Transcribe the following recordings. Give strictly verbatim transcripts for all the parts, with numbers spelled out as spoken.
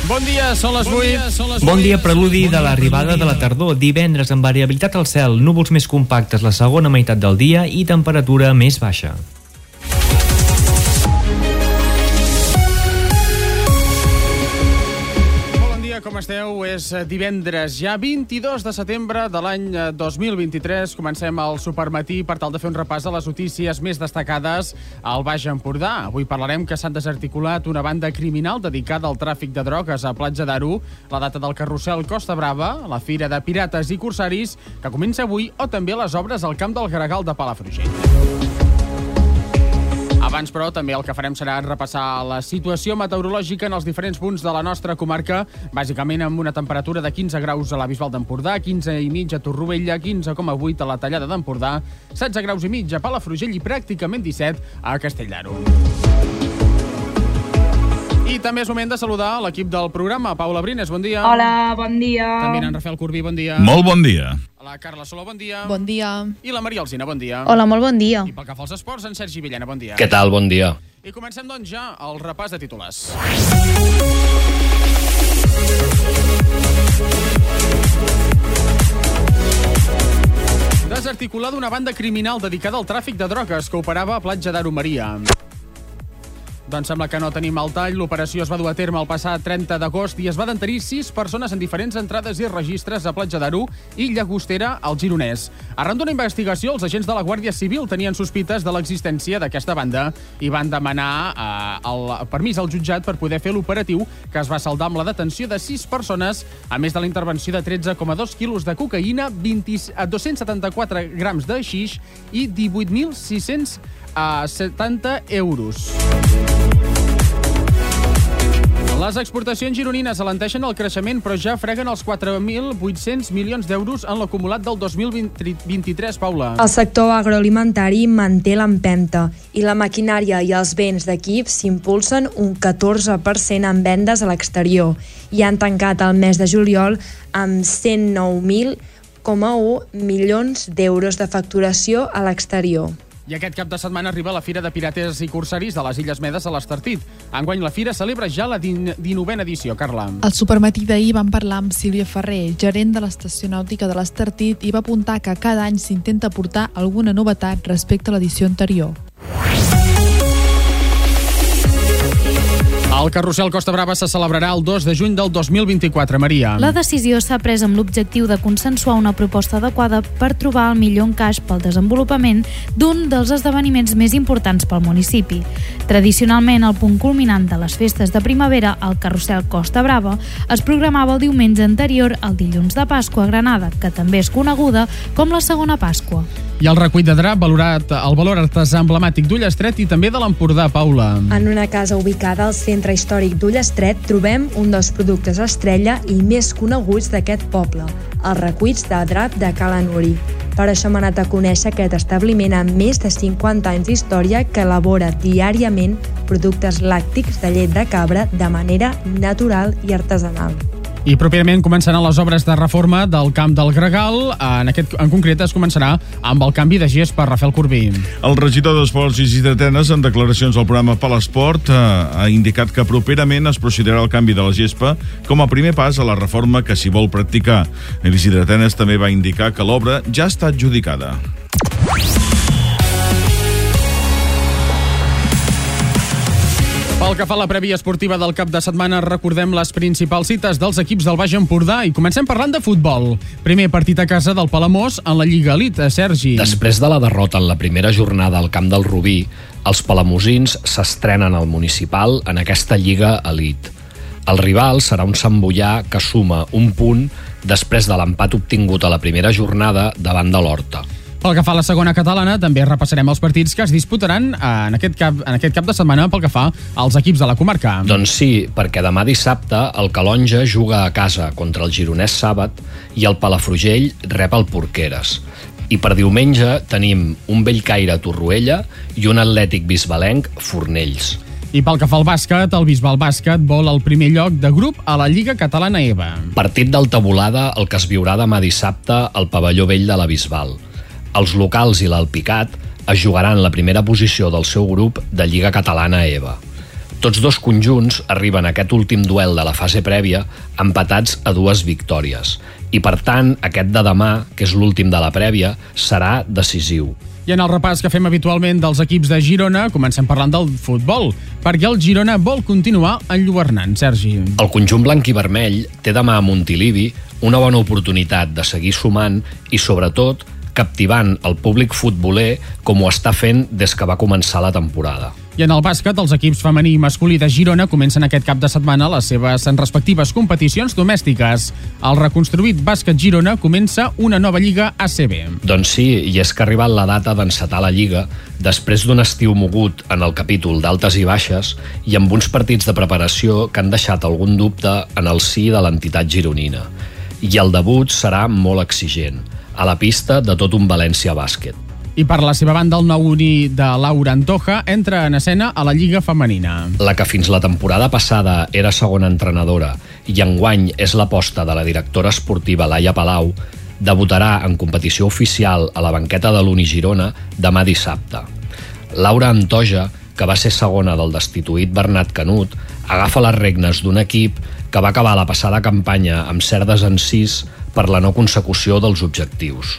Bon dia, són les vuit. Bon dia, preludi de l'arribada de la tardor. Divendres amb variabilitat al cel, núvols més compactes la segona meitat del dia i temperatura més baixa. Com esteu? És divendres, ja vint-i-dos de setembre de l'any dos mil vint-i-tres. Comencem el Supermatí per tal de fer un repàs a les notícies més destacades al Baix Empordà. Avui parlarem que s'han desarticulat una banda criminal dedicada al tràfic de drogues a Platja d'Aro, la data del carrusel Costa Brava, la Fira de Pirates i Corsaris, que comença avui, o també les obres al Camp del Gregal de Palafrugell. Abans, però, també el que farem serà repassar la situació meteorològica en els diferents punts de la nostra comarca, bàsicament amb una temperatura de quinze graus a la Bisbal d'Empordà, quinze i mig a Torroella, quinze coma vuit a la Tallada d'Empordà, setze graus i mig a Palafrugell i pràcticament disset a Castell d'Aro. I també és moment de saludar l'equip del programa. Paula Brines, bon dia. Hola, bon dia. També en Rafael Corbí, bon dia. Molt bon dia. La Carla Soló, bon dia. Bon dia. I la Maria Alsina, bon dia. Hola, molt bon dia. I pel que fa als esports, en Sergi Villena, bon dia. Què tal? Bon dia. I comencem, doncs, ja el repàs de titulars. Desarticulada una banda criminal dedicada al tràfic de drogues que operava a Platja d'Aro Maria. Doncs sembla que no tenim el tall. L'operació es va dur a terme el passat trenta d'agost i es va detenir sis persones en diferents entrades i registres a Platja d'Aro i Llagostera, al Gironès. Arran d'una investigació, els agents de la Guàrdia Civil tenien sospites de l'existència d'aquesta banda i van demanar eh, el permís al jutjat per poder fer l'operatiu, que es va saldar amb la detenció de sis persones, a més de la intervenció de tretze coma dos quilos de cocaïna, dos-cents setanta-quatre grams de xix i divuit mil sis-cents setanta euros. Les exportacions gironines alenteixen el creixement, però ja freguen els quatre mil vuit-cents milions d'euros en l'acumulat del dos mil vint-i-tres, Paula. El sector agroalimentari manté l'empenta i la maquinària i els béns d'equip s'impulsen un catorze per cent en vendes a l'exterior i han tancat el mes de juliol amb cent nou mil coma u milions d'euros de facturació a l'exterior. I aquest cap de setmana arriba la Fira de Pirates i Corsaris de les Illes Medes a l'Estartit. Enguany la Fira celebra ja la dinovena edició, Carla. Al Supermatí d'ahir vam parlar amb Sílvia Ferrer, gerent de l'Estació Nàutica de l'Estartit, i va apuntar que cada any s'intenta portar alguna novetat respecte a l'edició anterior. El carrusel Costa Brava se celebrarà el dos de juny del dos mil vint-i-quatre, Maria. La decisió s'ha pres amb l'objectiu de consensuar una proposta adequada per trobar el millor encaix pel desenvolupament d'un dels esdeveniments més importants pel municipi. Tradicionalment, el punt culminant de les festes de primavera, el carrusel Costa Brava, es programava el diumenge anterior al dilluns de Pasqua a Granada, que també és coneguda com la segona Pasqua. I el recull de drap, valorat el valor artesà emblemàtic d'Ullestret i també de l'Empordà, Paula. En una casa ubicada al centre històric d'Ullestret trobem un dels productes estrella i més coneguts d'aquest poble, els reculls de drap de Cala Nuri. Per això hem anat a conèixer aquest establiment amb més de cinquanta anys d'història que elabora diàriament productes làctics de llet de cabra de manera natural i artesanal. I properament començaran les obres de reforma del Camp del Gregal. En, aquest, en concret es començarà amb el canvi de gest per Rafael Corbí. El regidor d'Esports Isidre Tenes, en declaracions al programa Palesport, ha indicat que properament es procedirà al canvi de la gespa com a primer pas a la reforma que s'hi vol practicar. Isidre Tenes també va indicar que l'obra ja està adjudicada. Pel que fa a la prèvia esportiva del cap de setmana, recordem les principals cites dels equips del Baix Empordà i comencem parlant de futbol. Primer partit a casa del Palamós en la Lliga Elite, Sergi. Després de la derrota en la primera jornada al camp del Rubí, els palamosins s'estrenen al municipal en aquesta Lliga Elite. El rival serà un Sant Boià que suma un punt després de l'empat obtingut a la primera jornada davant de l'Horta. Pel que fa a la segona catalana, també repassarem els partits que es disputaran en aquest cap, en aquest cap de setmana pel que fa als equips de la comarca. Doncs sí, perquè demà dissabte el Calonja juga a casa contra el Gironès Sàbat i el Palafrugell rep el Porqueres. I per diumenge tenim un Bellcaire Torroella i un Atlètic Bisbalenc Fornells. I pel que fa al bàsquet, el Bisbal Bàsquet vol el primer lloc de grup a la Lliga Catalana E V A. Partit d'alta volada el que es viurà demà dissabte al pavelló vell de la Bisbal. Els locals i l'Alpicat es jugaran la primera posició del seu grup de Lliga Catalana E V A. Tots dos conjunts arriben a aquest últim duel de la fase prèvia empatats a dues victòries. I, per tant, aquest de demà, que és l'últim de la prèvia, serà decisiu. I en el repàs que fem habitualment dels equips de Girona, comencem parlant del futbol, perquè el Girona vol continuar enlluernant, Sergi. El conjunt blanc i vermell té demà a Montilivi una bona oportunitat de seguir sumant i, sobretot, captivant el públic futboler com ho està fent des que va començar la temporada. I en el bàsquet, els equips femení i masculí de Girona comencen aquest cap de setmana les seves respectives competicions domèstiques. El reconstruït bàsquet Girona comença una nova lliga A C B. Doncs sí, i és que ha arribat la data d'encetar la lliga després d'un estiu mogut en el capítol d'altes i baixes i amb uns partits de preparació que han deixat algun dubte en el si de l'entitat gironina. I el debut serà molt exigent, a la pista de tot un València Bàsquet. I per la seva banda, el nou uni de Laura Antoja entra en escena a la Lliga Femenina. La que fins la temporada passada era segona entrenadora i enguany és l'aposta de la directora esportiva Laia Palau, debutarà en competició oficial a la banqueta de l'Uni Girona demà dissabte. Laura Antoja, que va ser segona del destituït Bernat Canut, agafa les regnes d'un equip que va acabar la passada campanya amb cert desencís per la no consecució dels objectius.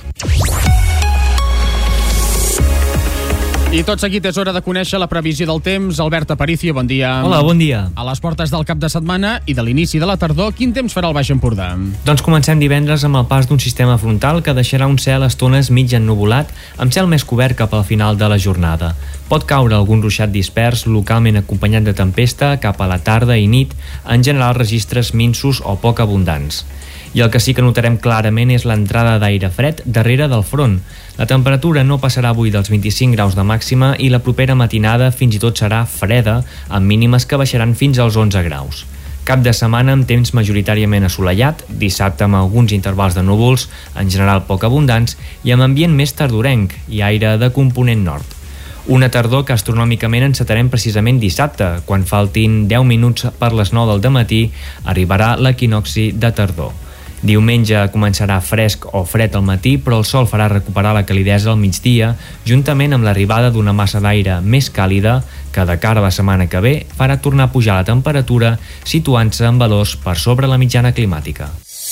I tot seguit és hora de conèixer la previsió del temps. Albert Aparicio, bon dia. Hola, bon dia. A les portes del cap de setmana i de l'inici de la tardor, quin temps farà el Baix Empordà? Doncs comencem divendres amb el pas d'un sistema frontal que deixarà un cel a estones mig ennuvolat, amb cel més cobert cap al final de la jornada. Pot caure algun ruixat dispers, localment acompanyat de tempesta, cap a la tarda i nit, en general registres minsos o poc abundants. I el que sí que notarem clarament és l'entrada d'aire fred darrere del front. La temperatura no passarà avui dels vint-i-cinc graus de màxima i la propera matinada fins i tot serà freda, amb mínimes que baixaran fins als onze graus. Cap de setmana amb temps majoritàriament assolellat, dissabte amb alguns intervals de núvols, en general poc abundants, i amb ambient més tardorenc i aire de component nord. Una tardor que astronòmicament encetarem precisament dissabte, quan faltin deu minuts per les nou del dematí, arribarà l'equinocci de tardor. Diumenge començarà fresc o fred al matí, però el sol farà recuperar la calidesa al migdia, juntament amb l'arribada d'una massa d'aire més càlida que de cara a la setmana que ve farà tornar a pujar la temperatura, situant-se en valors per sobre la mitjana climàtica.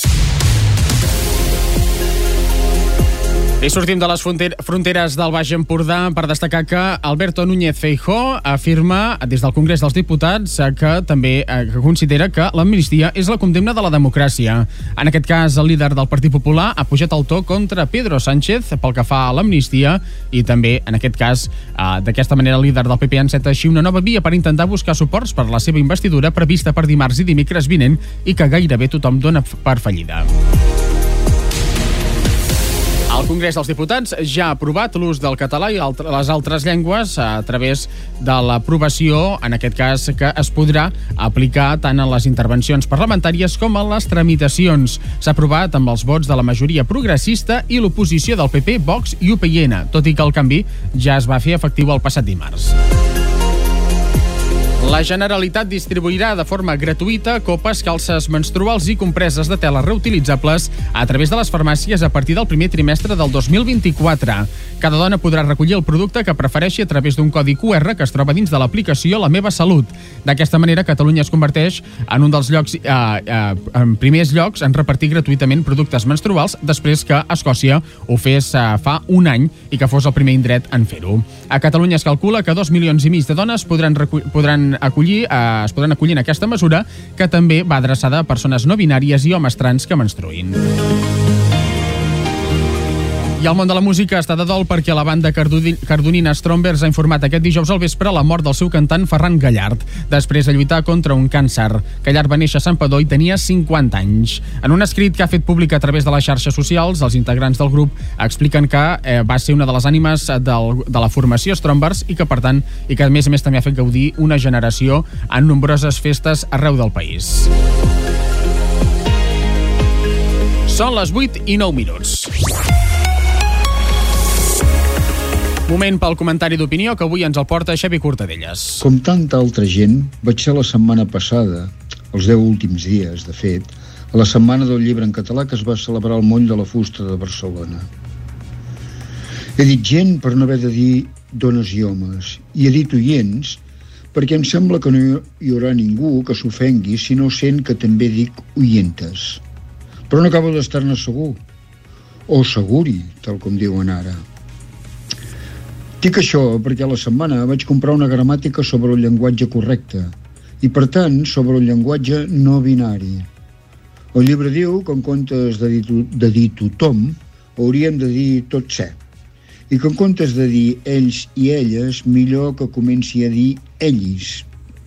I sortim de les fronteres del Baix Empordà per destacar que Alberto Núñez Feijóo afirma des del Congrés dels Diputats que també que considera que l'amnistia és la condemna de la democràcia. En aquest cas, el líder del Partit Popular ha pujat el to contra Pedro Sánchez pel que fa a l'amnistia i també, en aquest cas, d'aquesta manera el líder del P P enceta així una nova via per intentar buscar suports per la seva investidura prevista per dimarts i dimecres vinent i que gairebé tothom dona per fallida. El Congrés dels Diputats ja ha aprovat l'ús del català i les altres llengües a través de l'aprovació, en aquest cas, que es podrà aplicar tant en les intervencions parlamentàries com en les tramitacions. S'ha aprovat amb els vots de la majoria progressista i l'oposició del P P, Vox i U P y N, tot i que el canvi ja es va fer efectiu el passat dimarts. La Generalitat distribuirà de forma gratuïta copes, calces menstruals i compreses de tela reutilitzables a través de les farmàcies a partir del primer trimestre del dos mil vint-i-quatre. Cada dona podrà recollir el producte que prefereixi a través d'un codi Q R que es troba dins de l'aplicació La Meva Salut. D'aquesta manera, Catalunya es converteix en un dels llocs, eh, eh, en primers llocs en repartir gratuïtament productes menstruals després que Escòcia ho fes eh, fa un any i que fos el primer indret en fer-ho. A Catalunya es calcula que dos milions i mig de dones podran, podran acollir, eh, es podran acollir en aquesta mesura, que també va adreçada a persones no binàries i homes trans que menstruïn. I el món de la música està de dol perquè la banda cardonina Strombers ha informat aquest dijous al vespre la mort del seu cantant Ferran Gallard, després de lluitar contra un càncer. Gallard va néixer a Santpedor i tenia cinquanta anys. En un escrit que ha fet públic a través de les xarxes socials, els integrants del grup expliquen que eh, va ser una de les ànimes del, de la formació Strombers i que, per tant, i que a més a més també ha fet gaudir una generació en nombroses festes arreu del país. Són les vuit i nou minuts. Moment pel comentari d'opinió que avui ens el porta Xavi Cortadellas. Com tanta altra gent, vaig ser la setmana passada, els deu últims dies, de fet, a la Setmana del Llibre en Català que es va celebrar al Moll de la Fusta de Barcelona. He dit gent per no haver de dir dones i homes, i he dit oients perquè em sembla que no hi haurà ningú que s'ofengui si no sent que també dic oyentes. Però no acabo d'estar-ne segur, o seguri, tal com diuen ara. Dic això perquè a la setmana vaig comprar una gramàtica sobre el llenguatge correcte i, per tant, sobre el llenguatge no binari. El llibre diu que en comptes de dir, de dir tothom, hauríem de dir tot ser. I que en comptes de dir ells i elles, millor que comenci a dir ells.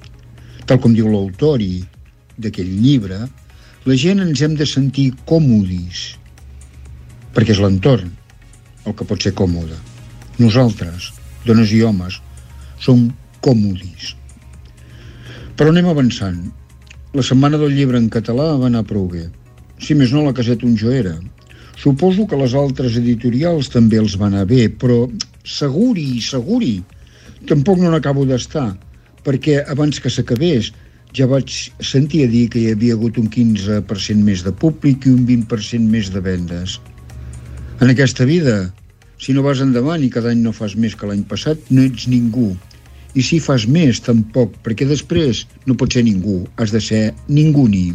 Tal com diu l'autori d'aquell llibre, la gent ens hem de sentir còmodis, perquè és l'entorn el que pot ser còmode. Nosaltres, dones i homes, som còmodis. Però anem avançant. La setmana del llibre en català va anar prou bé. Si més no, la caseta on jo era. Suposo que les altres editorials també els van anar bé, però seguri, seguri, tampoc no n'acabo d'estar, perquè abans que s'acabés ja vaig sentir a dir que hi havia hagut un quinze per cent més de públic i un vint per cent més de vendes. En aquesta vida, si no vas endavant i cada any no fas més que l'any passat, no ets ningú. I si fas més, tampoc, perquè després no pots ser ningú, has de ser ningú ni.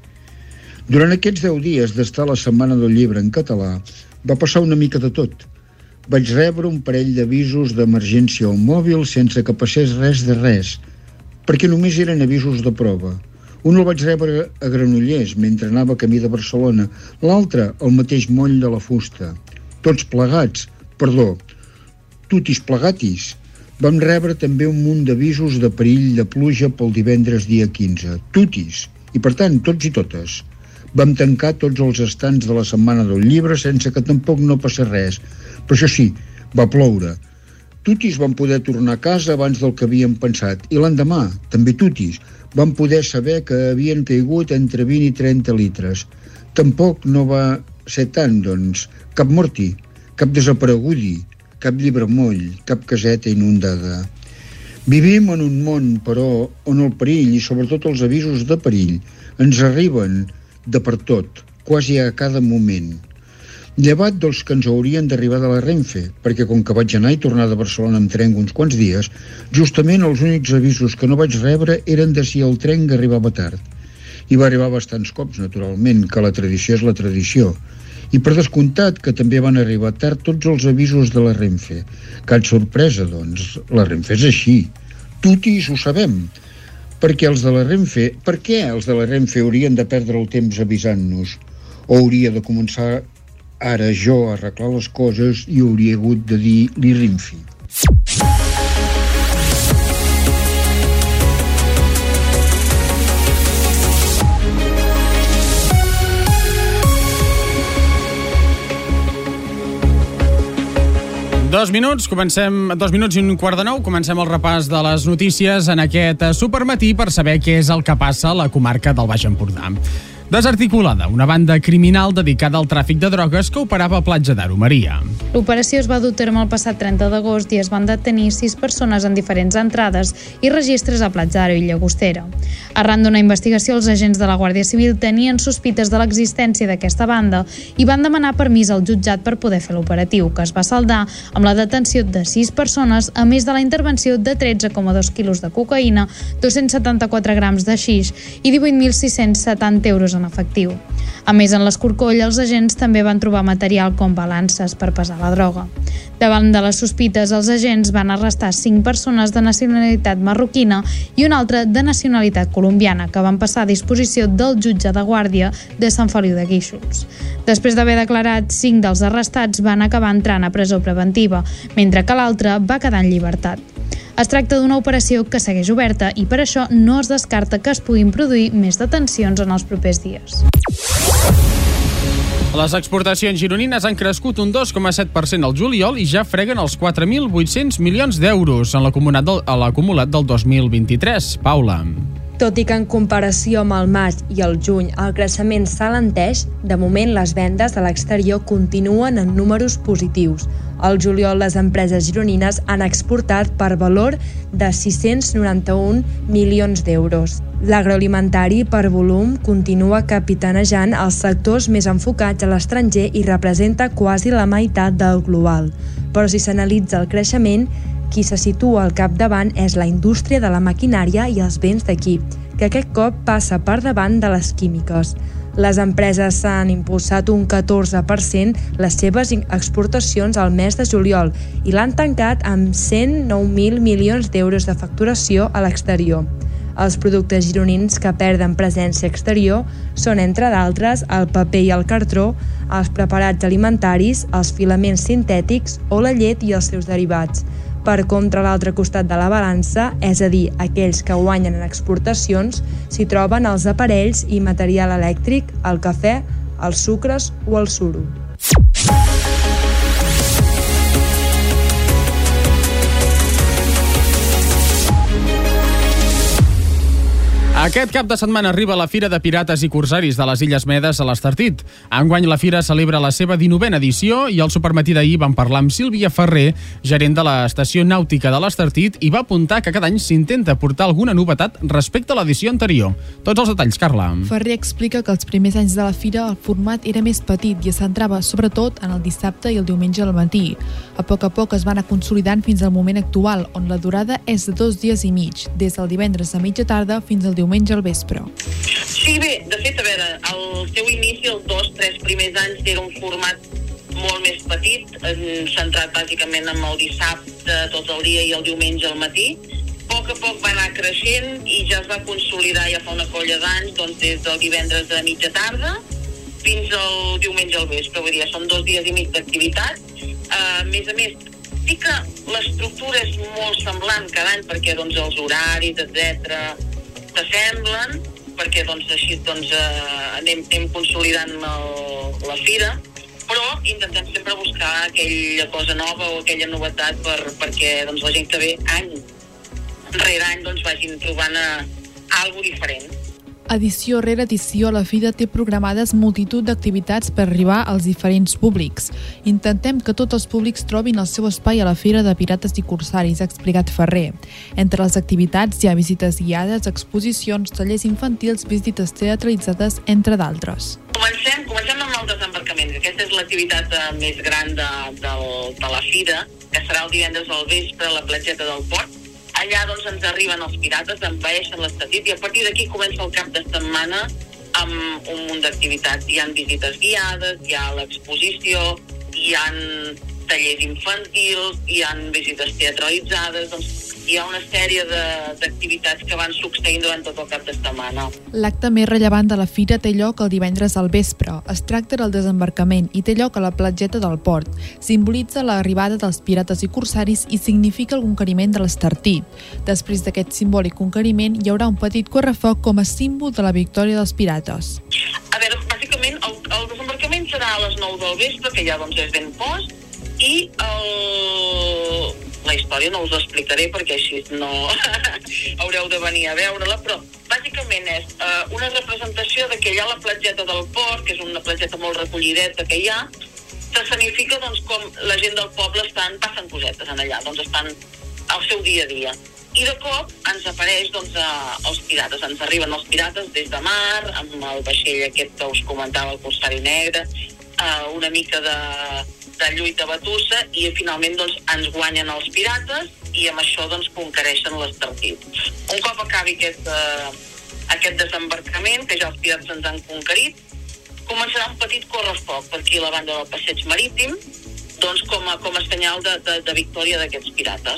Durant aquests deu dies d'estar a la setmana del llibre en català, va passar una mica de tot. Vaig rebre un parell d'avisos d'emergència al mòbil sense que passés res de res, perquè només eren avisos de prova. Un el vaig rebre a Granollers, mentre anava camí de Barcelona, l'altre al mateix moll de la fusta. Tots plegats, perdó, tutis plegatis. Vam rebre també un munt d'avisos de perill de pluja pel divendres dia quinze. Tutis, i per tant, tots i totes. Vam tancar tots els estants de la setmana del llibre sense que tampoc no passés res. Però això sí, va ploure. Tutis van poder tornar a casa abans del que havíem pensat. I l'endemà, també tutis, van poder saber que havien caigut entre vint i trenta litres. Tampoc no va ser tant, doncs, cap morti, cap desaparegudi, cap llibre moll, cap caseta inundada. Vivim en un món, però, on el perill i sobretot els avisos de perill ens arriben de per tot, quasi a cada moment. Llevat dels que ens haurien d'arribar de la Renfe, perquè com que vaig anar i tornar de Barcelona amb tren uns quants dies, justament els únics avisos que no vaig rebre eren de si el tren arribava tard. I va arribar bastants cops, naturalment, que la tradició és la tradició. I per descomptat que també van arribar tard tots els avisos de la Renfe. Cap sorpresa, doncs, la Renfe és així. Tutis ho sabem. Perquè els de la Renfe, per què els de la Renfe haurien de perdre el temps avisant-nos? O hauria de començar ara jo a arreglar les coses i hauria hagut de dir li Renfe? Dos minuts, comencem, dos minuts i un quart de nou, comencem el repàs de les notícies en aquest supermatí per saber què és el que passa a la comarca del Baix Empordà. Desarticulada, una banda criminal dedicada al tràfic de drogues que operava a Platja d'Aro, Maria. L'operació es va dur a terme el passat trenta d'agost i es van detenir sis persones en diferents entrades i registres a Platja d'Aro i Llagostera. Arran d'una investigació, els agents de la Guàrdia Civil tenien sospites de l'existència d'aquesta banda i van demanar permís al jutjat per poder fer l'operatiu, que es va saldar amb la detenció de sis persones, a més de la intervenció de tretze coma dos quilos de cocaïna, dos-cents setanta-quatre grams de xix i divuit mil sis-cents setanta euros en efectiu. A més, en l'escorcoll, els agents també van trobar material com balances per pesar la droga. Davant de les sospites, els agents van arrestar cinc persones de nacionalitat marroquina i una altra de nacionalitat colombiana, que van passar a disposició del jutge de guàrdia de Sant Feliu de Guíxols. Després d'haver declarat, cinc dels arrestats van acabar entrant a presó preventiva, mentre que l'altre va quedar en llibertat. Es tracta d'una operació que segueix oberta i per això no es descarta que es puguin produir més detencions en els propers dies. Les exportacions gironines han crescut un dos coma set per cent al juliol i ja freguen els quatre mil vuit-cents milions d'euros en l'acumulat del, a l'acumulat del dos mil vint-i-tres. Paula. Tot i que en comparació amb el maig i el juny el creixement s'alenteix, de moment les vendes a l'exterior continuen en números positius. Al juliol les empreses gironines han exportat per valor de sis-cents noranta-un milions d'euros. L'agroalimentari per volum continua capitanejant els sectors més enfocats a l'estranger i representa quasi la meitat del global. Però si s'analitza el creixement, Qui se situa al capdavant és la indústria de la maquinària i els béns d'equip, que aquest cop passa per davant de les químiques. Les empreses s'han impulsat un catorze per cent les seves exportacions al mes de juliol i l'han tancat amb cent nou mil milions d'euros de facturació a l'exterior. Els productes gironins que perden presència exterior són, entre d'altres, el paper i el cartró, els preparats alimentaris, els filaments sintètics o la llet i els seus derivats. Per contra, l'altre costat de la balança, és a dir, aquells que guanyen en exportacions, s'hi troben els aparells i material elèctric, el cafè, els sucres o el suro. Aquest cap de setmana arriba la Fira de Pirates i Corsaris de les Illes Medes a l'Estartit. Enguany la Fira celebra la seva dinovena edició i al supermatí d'ahir vam parlar amb Sílvia Ferrer, gerent de l'Estació Nàutica de l'Estartit, i va apuntar que cada any s'intenta portar alguna novetat respecte a l'edició anterior. Tots els detalls, Carla. Ferrer explica que els primers anys de la Fira el format era més petit i es centrava sobretot en el dissabte i el diumenge al matí. A poc a poc es va anar consolidant fins al moment actual, on la durada és de dos dies i mig, des del divendres a mitja tarda fins al diumenge al vespre. Sí, bé, de fet, a veure, el seu inici, els dos, tres primers anys, era un format molt més petit, centrat bàsicament en el dissabte tot el dia i el diumenge al matí. A poc a poc va anar creixent i ja es va consolidar ja fa una colla d'anys, doncs des del divendres a mitja tarda fins al diumenge al vespre, vull dir, són dos dies i mig d'activitat. A més a més, sí que l'estructura és molt semblant cada any perquè doncs, els horaris, etcètera, s'assemblen, perquè doncs, així doncs, eh, anem, anem consolidant el, la fira, però intentem sempre buscar aquella cosa nova o aquella novetat per, perquè doncs, la gent que ve any rere any doncs, vagin trobant a, a alguna diferent. Edició rere edició, la Fira té programades multitud d'activitats per arribar als diferents públics. Intentem que tots els públics trobin el seu espai a la Fira de Pirates i Corsaris, ha explicat Ferrer. Entre les activitats hi ha visites guiades, exposicions, tallers infantils, visites teatralitzades, entre d'altres. Comencem, comencem amb el desembarcament, que aquesta és l'activitat uh, més gran de, de, de la Fira, que serà el divendres al vespre a la platgeta del Port. Allà doncs, ens arriben els pirates, envaeixen l'Estartit i a partir d'aquí comença el cap de setmana amb un munt d'activitats. Hi ha visites guiades, hi ha l'exposició, hi ha tallers infantils, hi ha visites teatralitzades, doncs hi ha una sèrie d'activitats que van succeint durant tot el cap de setmana. L'acte més rellevant de la Fira té lloc el divendres al vespre. Es tracta del desembarcament i té lloc a la platgeta del Port. Simbolitza l'arribada dels pirates i corsaris i significa el conqueriment de l'Estartit. Després d'aquest simbòlic conqueriment hi haurà un petit correfoc com a símbol de la victòria dels pirates. A veure, bàsicament el, el desembarcament serà a les nou del vespre, que ja doncs, és ben post, i el... la història no us ho explicaré perquè així no haureu de venir a veure-la, però bàsicament és uh, una representació de que allà a la platgeta del Port, que és una platgeta molt recollideta que hi ha, s'escenifica doncs, com la gent del poble estan, passen cosetes en allà, doncs estan al seu dia a dia. I de cop ens apareix doncs, uh, els pirates, ens arriben els pirates des de mar, amb el vaixell aquest que us comentava, el Corsari Negre, uh, una mica de... de lluita batussa i finalment doncs, ens guanyen els pirates i amb això doncs, conquereixen l'Estartit. Un cop acabi aquest, uh, aquest desembarcament, que ja els pirates ens han conquerit, començarà un petit correfoc per aquí a la banda del passeig marítim, doncs, com, a, com a senyal de, de, de victòria d'aquests pirates.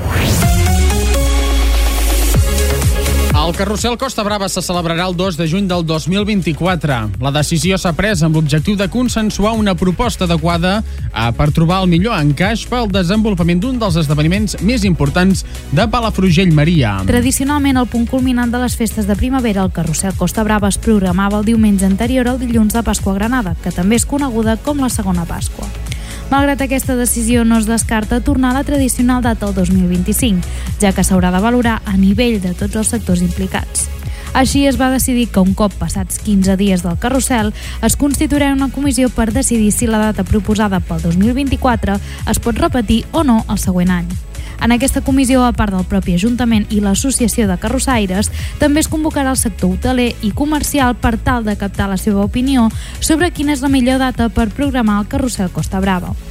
El carrusel Costa Brava se celebrarà el dos de juny del dos mil vint-i-quatre. La decisió s'ha pres amb l'objectiu de consensuar una proposta adequada eh, per trobar el millor encaix pel desenvolupament d'un dels esdeveniments més importants de Palafrugell, Maria. Tradicionalment, el punt culminant de les festes de primavera, el carrusel Costa Brava es programava el diumenge anterior al dilluns de Pasqua a Granada, que també és coneguda com la segona Pasqua. Malgrat aquesta decisió, no es descarta tornar a la tradicional data el dos mil vint-i-cinc, ja que s'haurà de valorar a nivell de tots els sectors implicats. Així es va decidir que un cop passats quinze dies del carrusel es constituirà una comissió per decidir si la data proposada pel dos mil vint-i-quatre es pot repetir o no el següent any. En aquesta comissió, a part del propi Ajuntament i l'Associació de Carrossaires, també es convocarà el sector hoteler i comercial per tal de captar la seva opinió sobre quina és la millor data per programar el carrusel Costa Brava.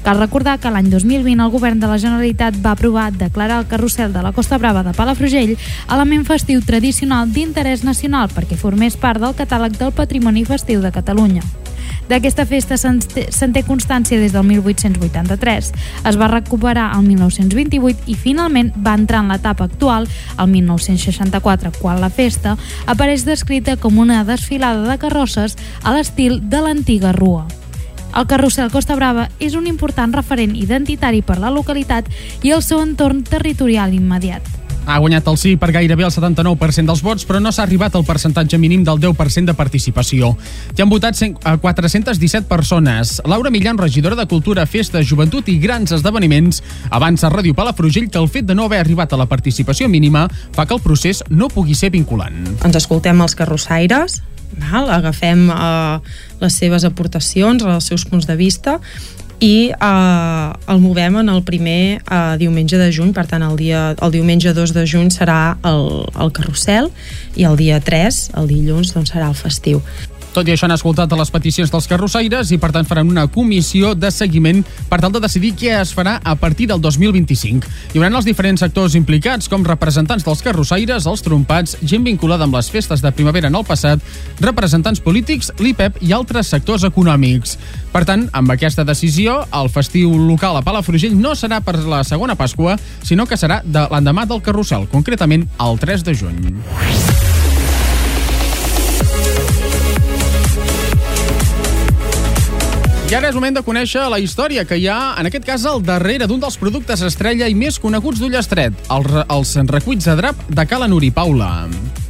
Cal recordar que l'any dos mil vint el govern de la Generalitat va aprovar declarar el carrusel de la Costa Brava de Palafrugell element festiu tradicional d'interès nacional perquè formés part del catàleg del patrimoni festiu de Catalunya. D'aquesta festa se'n té, se'n té constància des del mil vuit-cents vuitanta-tres. Es va recuperar el mil nou-cents vint-i-vuit i finalment va entrar en l'etapa actual, el mil nou-cents seixanta-quatre, quan la festa apareix descrita com una desfilada de carrosses a l'estil de l'antiga Rua. El carrusel Costa Brava és un important referent identitari per la localitat i el seu entorn territorial immediat. Ha guanyat el sí per gairebé el setanta-nou per cent dels vots, però no s'ha arribat al percentatge mínim del deu per cent de participació. Ja han votat quatre-centes disset persones. Laura Millan, regidora de Cultura, Festa, Joventut i Grans Esdeveniments, avança a Ràdio Palafrugell que el fet de no haver arribat a la participació mínima fa que el procés no pugui ser vinculant. Ens escoltem els carrossaires, val? Agafem eh, les seves aportacions, els seus punts de vista i eh, el movem en el primer eh, diumenge de juny. Per tant, el, dia, el diumenge dos de juny serà el, el carrusel i el dia tres, el dilluns, doncs serà el festiu. Tot i això, han escoltat les peticions dels carrossaires i, per tant, faran una comissió de seguiment per tal de decidir què es farà a partir del dos mil vint-i-cinc. Hi haurà els diferents sectors implicats, com representants dels carrossaires, els trompats, gent vinculada amb les festes de primavera en el passat, representants polítics, l'I P E P i altres sectors econòmics. Per tant, amb aquesta decisió, el festiu local a Palafrugell no serà per la segona Pasqua, sinó que serà de l'endemà del carrusel, concretament el tres de juny. I ara és moment de conèixer la història que hi ha, en aquest cas, al darrere d'un dels productes estrella i més coneguts d'Ullastret, els, els recuits de drap de Ca la Nuri. Paula.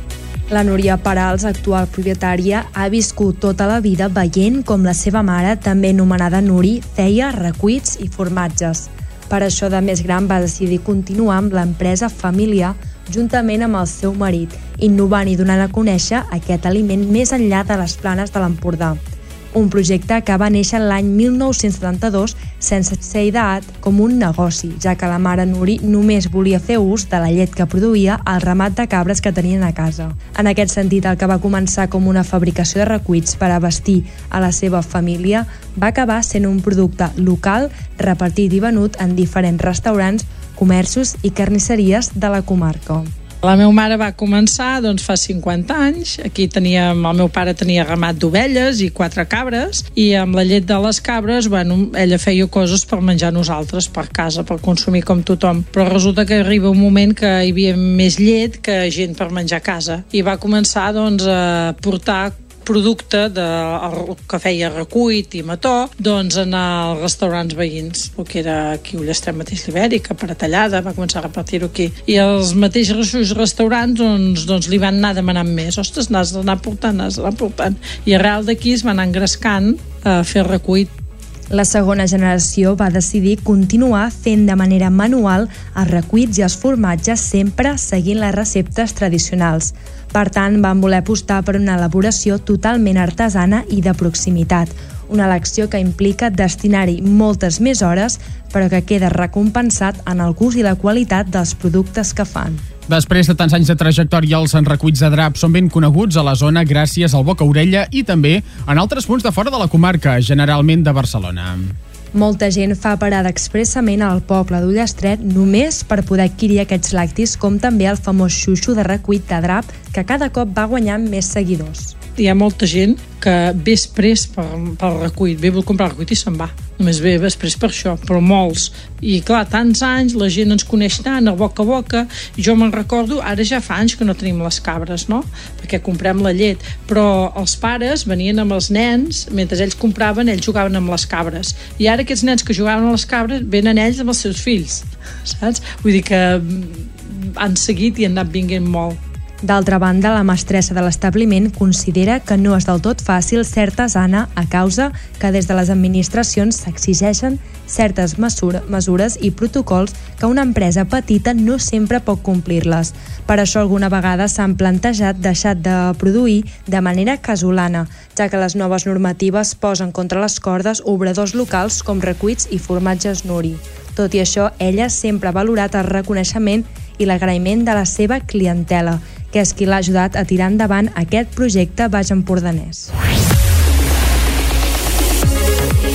La Núria Perals, actual propietària, ha viscut tota la vida veient com la seva mare, també anomenada Nuri, feia recuits i formatges. Per això, de més gran, va decidir continuar amb l'empresa familiar juntament amb el seu marit, innovant i donant a conèixer aquest aliment més enllà de les planes de l'Empordà. Un projecte que va néixer l'any mil nou-cents setanta-dos sense ser ideat com un negoci, ja que la mare Nuri només volia fer ús de la llet que produïa al ramat de cabres que tenien a casa. En aquest sentit, el que va començar com una fabricació de recuits per a vestir a la seva família va acabar sent un producte local repartit i venut en diferents restaurants, comerços i carnisseries de la comarca. La meva mare va començar doncs, fa cinquanta anys. Aquí teníem, el meu pare tenia ramat d'ovelles i quatre cabres i amb la llet de les cabres, bueno, ella feia coses per menjar nosaltres per casa, per consumir com tothom. Però resulta que arriba un moment que hi havia més llet que gent per menjar a casa i va començar doncs, a portar producte de, que feia recuit i mató doncs anar als restaurants veïns, el que era aquí a Ullastret mateix l'Ibèrica, per a Tallada, va començar a repartir-ho aquí. I els mateixos restaurants doncs, doncs li van anar demanant més. Ostres, n'has d'anar portant, n'has d'anar portant. I arrel d'aquí es va anar engrescant a fer recuit. La segona generació va decidir continuar fent de manera manual els recuits i els formatges, sempre seguint les receptes tradicionals. Per tant, van voler apostar per una elaboració totalment artesana i de proximitat, una elecció que implica destinar-hi moltes més hores, però que queda recompensat en el gust i la qualitat dels productes que fan. Després de tants anys de trajectòria, els recuits de drap són ben coneguts a la zona gràcies al boca-orella i també en altres punts de fora de la comarca, generalment de Barcelona. Molta gent fa parada expressament al poble d'Ullastret només per poder adquirir aquests lactis, com també el famós xuxo de recuit de drap, que cada cop va guanyant més seguidors. Hi ha molta gent que ve express per, per recuit, ve vol comprar recuit i se'n va. Només ve express per això, però molts. I clar, tants anys, la gent ens coneix tant, a boca a boca, i jo me'n recordo, ara ja fa anys que no tenim les cabres, no? Perquè comprem la llet. Però els pares venien amb els nens, mentre ells compraven, ells jugaven amb les cabres. I ara aquests nens que jugaven amb les cabres, venen ells amb els seus fills, saps? Vull dir que han seguit i han anat vinguent molt. D'altra banda, la mestressa de l'establiment considera que no és del tot fàcil ser artesana a causa que des de les administracions s'exigeixen certes mesura, mesures i protocols que una empresa petita no sempre pot complir-les. Per això alguna vegada s'han plantejat deixar de produir de manera casolana, ja que les noves normatives posen contra les cordes obradors locals com recuits i formatges Nuri. Tot i això, ella sempre ha valorat el reconeixement i l'agraïment de la seva clientela, que és qui l'ha ajudat a tirar endavant aquest projecte baix empordanès.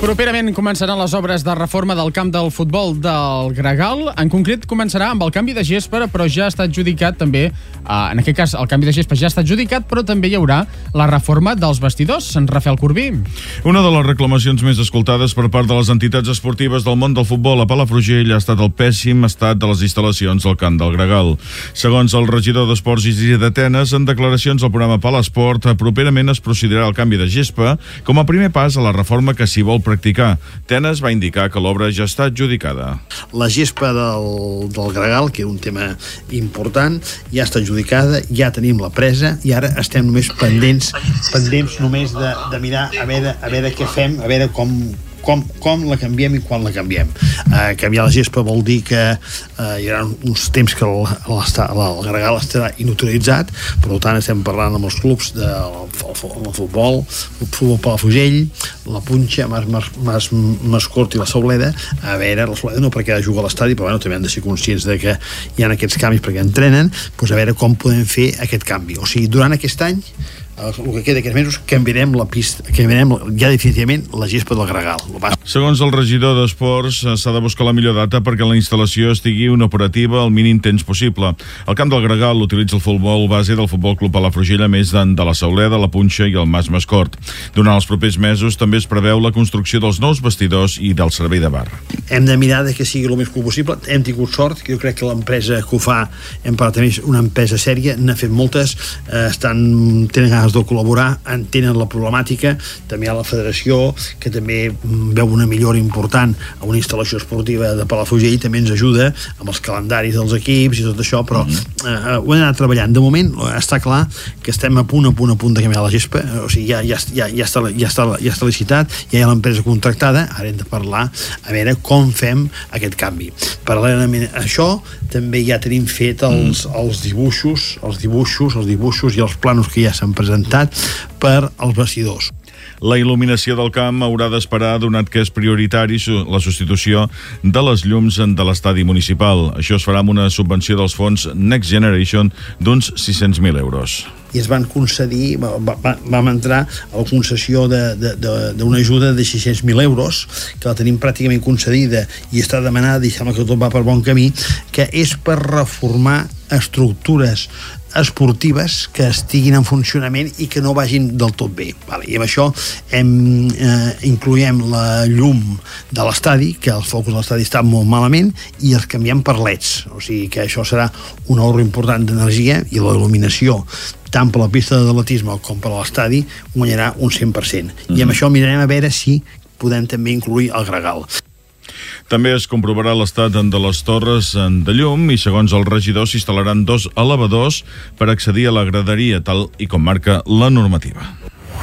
Properament començaran les obres de reforma del camp del futbol del Gregal. En concret, començarà amb el canvi de gespa, però ja està adjudicat també, eh, en aquest cas el canvi de gespa ja està adjudicat, però també hi haurà la reforma dels vestidors. En Rafael Corbí. Una de les reclamacions més escoltades per part de les entitats esportives del món del futbol a Palafrugell ha estat el pèssim estat de les instal·lacions al camp del Gregal. Segons el regidor d'Esports i d'Atenes, en declaracions al programa Palesport, properament es procedirà al canvi de gespa com a primer pas a la reforma que s'hi vol practicar. Tenes va indicar que l'obra ja està adjudicada. La gespa del, del Gregal, que era un tema important, ja està adjudicada, ja tenim la presa i ara estem només pendents, pendents només de, de mirar a veure, a veure què fem, a veure com Com, com la canviem i quan la canviem. Uh, canviar la gespa vol dir que uh, hi haurà uns temps que el, el, el Gregal estarà inutilitzat, per tant estem parlant amb els clubs del de, futbol, el futbol Palafrugell, la Punxa, Mas, Mas, Mas, Mascort i la Sauleda, a veure, la Sauleda no perquè ha de jugar a l'estadi, però bueno, també han de ser conscients de que hi ha aquests canvis perquè entrenen, doncs a veure com podem fer aquest canvi. O sigui, durant aquest any el que queda aquests mesos canviarem la pista, canviarem ja definitivament la gespa del Gregal. Segons el regidor d'Esports, s'ha de buscar la millor data perquè la instal·lació estigui operativa al mínim temps possible. El camp del Gregal utilitza el futbol base del Futbol Club Palafrugell, a més de la Sauleda, la Punxa i el Mas Mascort. Durant els propers mesos també es preveu la construcció dels nous vestidors i del servei de bar. Hem de mirar de que sigui el més possible. Hem tingut sort, que jo crec que l'empresa que ho fa, hem parlat també, és una empresa sèria, n'ha fet moltes, eh, estan, tenen ganes de col·laborar, entenen la problemàtica. També hi ha la federació, que també veu una millora important a una instal·lació esportiva de Palafrugell, també ens ajuda amb els calendaris dels equips i tot això, però eh, ho hem anat treballant. De moment està clar que estem a punt, a punt, a punt de canviar la gespa, o sigui, ja, ja, ja, ja, està, ja, està, ja està licitat, ja hi ha l'empresa contractada, ara hem de parlar a veure com fem aquest canvi. Paral·lelament a això, també ja tenim fet els, els dibuixos, els dibuixos, els dibuixos i els planos que ja s'han presentat per als vestidors. La il·luminació del camp haurà d'esperar, donat que és prioritari la substitució de les llums de l'estadi municipal. Això es farà amb una subvenció dels fons Next Generation d'uns sis-cents mil euros. I es van concedir, va, va, vam entrar a la concessió d'una ajuda de sis-cents mil euros, que la tenim pràcticament concedida i està demanada, i sembla que tot va per bon camí, que és per reformar estructures esportives que estiguin en funcionament i que no vagin del tot bé. Vale. I amb això hem, eh, incloem la llum de l'estadi, que els focus de l'estadi estan molt malament, i els canviem per leds. O sigui que això serà un ahorro important d'energia i la il·luminació tant per la pista d'atletisme com per l'estadi guanyarà un cent per cent. Mm-hmm. I amb això mirarem a veure si podem també incluir el Gregal. També es comprovarà l'estat de les torres de llum i, segons el regidor, s'instal·laran dos elevadors per accedir a la graderia, tal i com marca la normativa.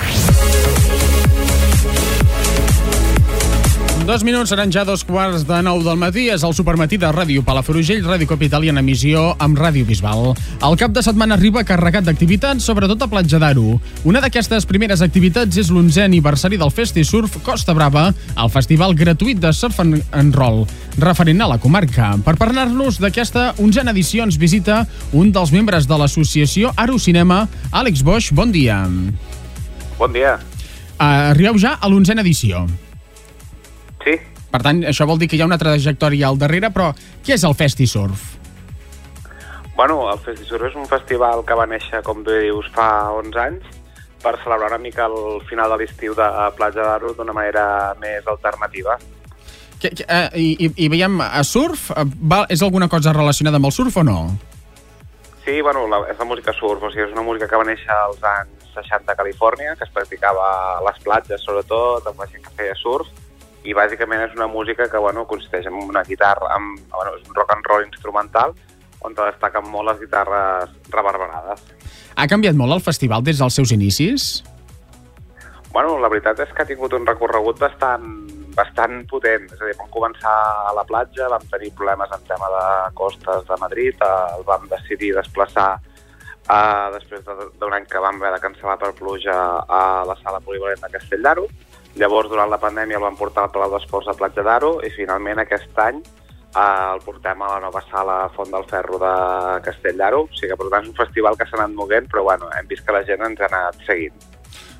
Dos minuts seran ja dos quarts de nou del matí. És el supermatí de Ràdio Palafrugell, Ràdio Capital i en emissió amb Ràdio Bisbal. El cap de setmana arriba carregat d'activitats, sobretot a Platja d'Aro. Una d'aquestes primeres activitats és l'onzè aniversari del FestiSurf Costa Brava, el festival gratuït de surf and roll, referent a la comarca. Per parlar-nos d'aquesta onzena edició ens visita un dels membres de l'associació Aro Cinema, Àlex Boix. Bon dia. Bon dia. Arribeu ja a l'onzena edició. Sí. Per tant, això vol dir que hi ha una trajectòria al darrere, però què és el FestiSurf? Bueno, el FestiSurf és un festival que va néixer, com tu dius, fa onze anys, per celebrar una mica el final de l'estiu de Platja d'Aro d'una manera més alternativa. Que, que, eh, i, I veiem, a surf, va, és alguna cosa relacionada amb el surf o no? Sí, bueno, la, és la música surf, o sigui, és una música que va néixer als anys seixanta a Califòrnia, que es practicava a les platges, sobretot, amb la gent que feia surf, i bàsicament és una música que, bueno, consisteix en una guitarra, amb, bueno, és un rock and roll instrumental, on destaquen molt les guitarres reverberades. Ha canviat molt el festival des dels seus inicis? Bueno, la veritat és que ha tingut un recorregut bastant, bastant potent. És a dir, vam començar a la platja, vam tenir problemes en tema de costes de Madrid, el vam decidir desplaçar eh, després d'un any que vam haver de cancel·lar per pluja a la sala polivalent de Castell d'Aro. Llavors, durant la pandèmia, el vam portar al Palau d'Esports de Platja d'Aro i finalment aquest any eh, el portem a la nova sala Font del Ferro de Castell d'Aro. O sigui que, per tant, és un festival que s'ha anat moguent, però bueno, hem vist que la gent ens ha anat seguint.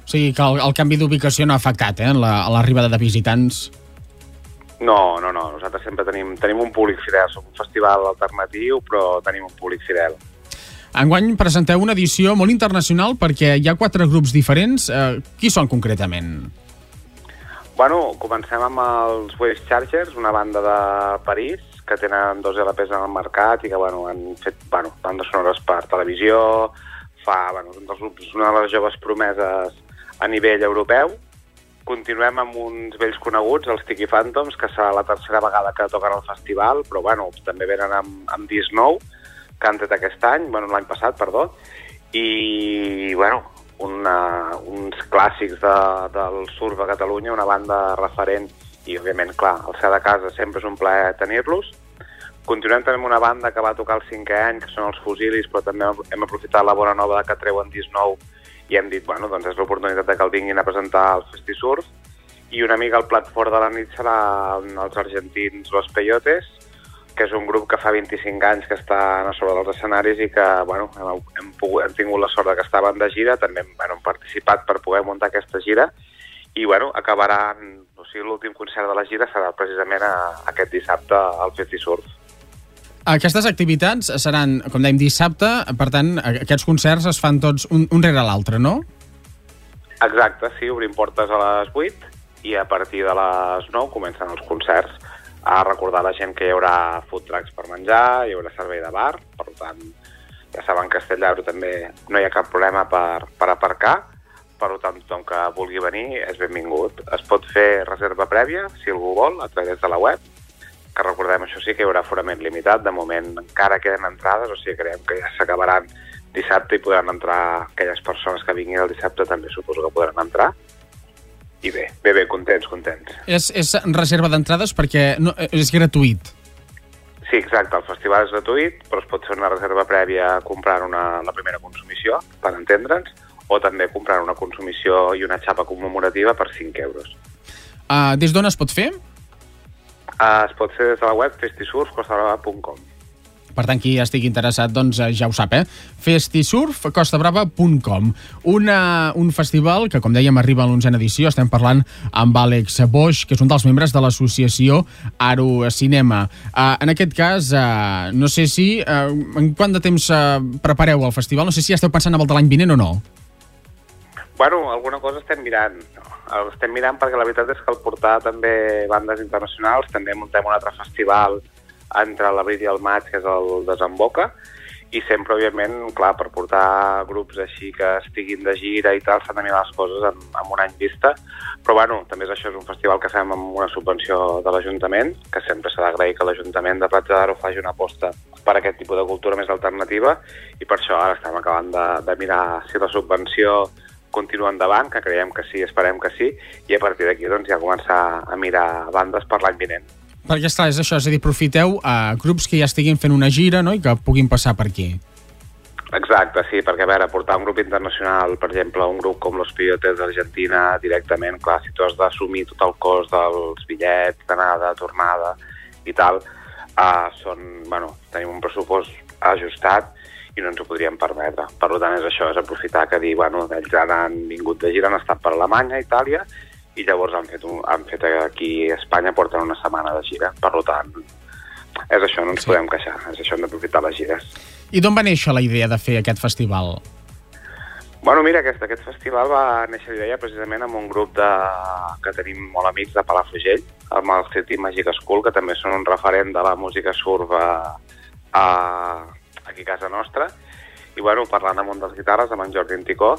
O sigui que el, el canvi d'ubicació no ha afectat, eh, en l'arribada de visitants. No, no, no. Nosaltres sempre tenim, tenim un públic fidel. Som un festival alternatiu, però tenim un públic fidel. Enguany presenteu una edició molt internacional perquè hi ha quatre grups diferents. Eh, qui són concretament? Bueno, comencem amb els Waves Chargers, una banda de París, que tenen dos L Ps en el mercat i que bueno, han fet bueno, bandes sonores per televisió, fa bueno, un dels grups, una de les joves promeses a nivell europeu. Continuem amb uns vells coneguts, els Tiki Phantoms, que serà la tercera vegada que toquen al festival, però bueno, també venen amb, amb disc nou, que han tret aquest any, bueno, l'any passat, perdó, i bueno, una, uns clàssics de, del surf a Catalunya, una banda referent, i òbviament, clar, al ser de casa sempre és un plaer tenir-los. Continuem també amb una banda que va tocar el cinquè any, que són els Fusilis, però també hem aprofitat la bona nova que treuen disc nou i hem dit, bueno, doncs és l'oportunitat que el vinguin a presentar al Festisurf. I una mica el plat fort de la nit serà els argentins Los Peyotes, que és un grup que fa vint-i-cinc anys que estan a sobre dels escenaris i que, bueno, hem, hem, pogut, hem tingut la sort que estaven de gira, també bueno, hem participat per poder muntar aquesta gira i, bueno, acabaran, o sigui, l'últim concert de la gira serà precisament a, aquest dissabte al Festisurf. Aquestes activitats seran, com dèiem, dissabte, per tant, aquests concerts es fan tots un, un rere l'altre, no? Exacte, sí, obrim portes a les vuit i a partir de les nou comencen els concerts. A recordar a la gent que hi haurà food trucks per menjar, hi haurà servei de bar, per tant, ja saben que a Castelldaro també no hi ha cap problema per, per aparcar, per tant, tothom que vulgui venir és benvingut. Es pot fer reserva prèvia, si algú vol, a través de la web, que recordem, això sí, que hi haurà aforament limitat, de moment encara queden entrades, o sigui, creiem que ja s'acabaran dissabte i podran entrar aquelles persones que vinguin el dissabte, també suposo que podran entrar. I bé, bé, bé, contents, contents. És, és reserva d'entrades perquè no, és gratuït. Sí, exacte, el festival és gratuït, però es pot fer una reserva prèvia comprant una, la primera consumició, per entendre'ns, o també comprant una consumició i una xapa commemorativa per cinc euros. Uh, des d'on es pot fer? Uh, es pot fer des de la web festisurf costa brava punt com. Per tant, qui estigui interessat, doncs ja ho sap, eh? festisurf costa brava punt com. Una, un festival que, com dèiem, arriba a l'onzena edició. Estem parlant amb Àlex Boix, que és un dels membres de l'associació Aro Cinema. Uh, en aquest cas, uh, no sé si... Uh, en quant de temps uh, prepareu el festival? No sé si ja esteu pensant en el de l'any vinent o no. Bueno, alguna cosa estem mirant. El estem mirant perquè la veritat és que al portar també bandes internacionals, també muntem un altre festival entre l'abril i el maig, que és el Desemboca, i sempre, òbviament, clar, per portar grups així que estiguin de gira i tal, s'han de mirar les coses amb, amb un any vista, però bueno, també és això, és un festival que fem amb una subvenció de l'Ajuntament, que sempre s'ha d'agrair que l'Ajuntament de Platja d'Aro faci una aposta per aquest tipus de cultura més alternativa, i per això ara estem acabant de, de mirar si la subvenció continua endavant, que creiem que sí, esperem que sí, i a partir d'aquí doncs, ja començar a mirar bandes per l'any vinent. Perquè, esclar, és això, és a dir, aprofiteu a grups que ja estiguin fent una gira, no?, i que puguin passar per aquí. Exacte, sí, perquè, a veure, portar un grup internacional, per exemple, un grup com Los Peyotes d'Argentina, directament, clar, si tu has d'assumir tot el cost dels bitllets, d'anada, tornada i tal, uh, són, bueno, tenim un pressupost ajustat i no ens ho podríem permetre. Per tant, és això, és aprofitar que dir, bueno, ells han vingut de gira, han estat per Alemanya, Itàlia, i llavors han fet, un, han fet aquí a Espanya, porten una setmana de gira. Per tant, és això, no ens sí. podem queixar, és això, hem d'aprofitar les gires. I d'on va néixer la idea de fer aquest festival? Bueno, mira, aquest, aquest festival va néixer l'idea precisament amb un grup de, que tenim molt amics de Palafrugell, amb el City Magic School, que també són un referent de la música surf a, a, aquí a casa nostra, i bueno, parlant amb un dels guitarres, amb en Jordi Anticó,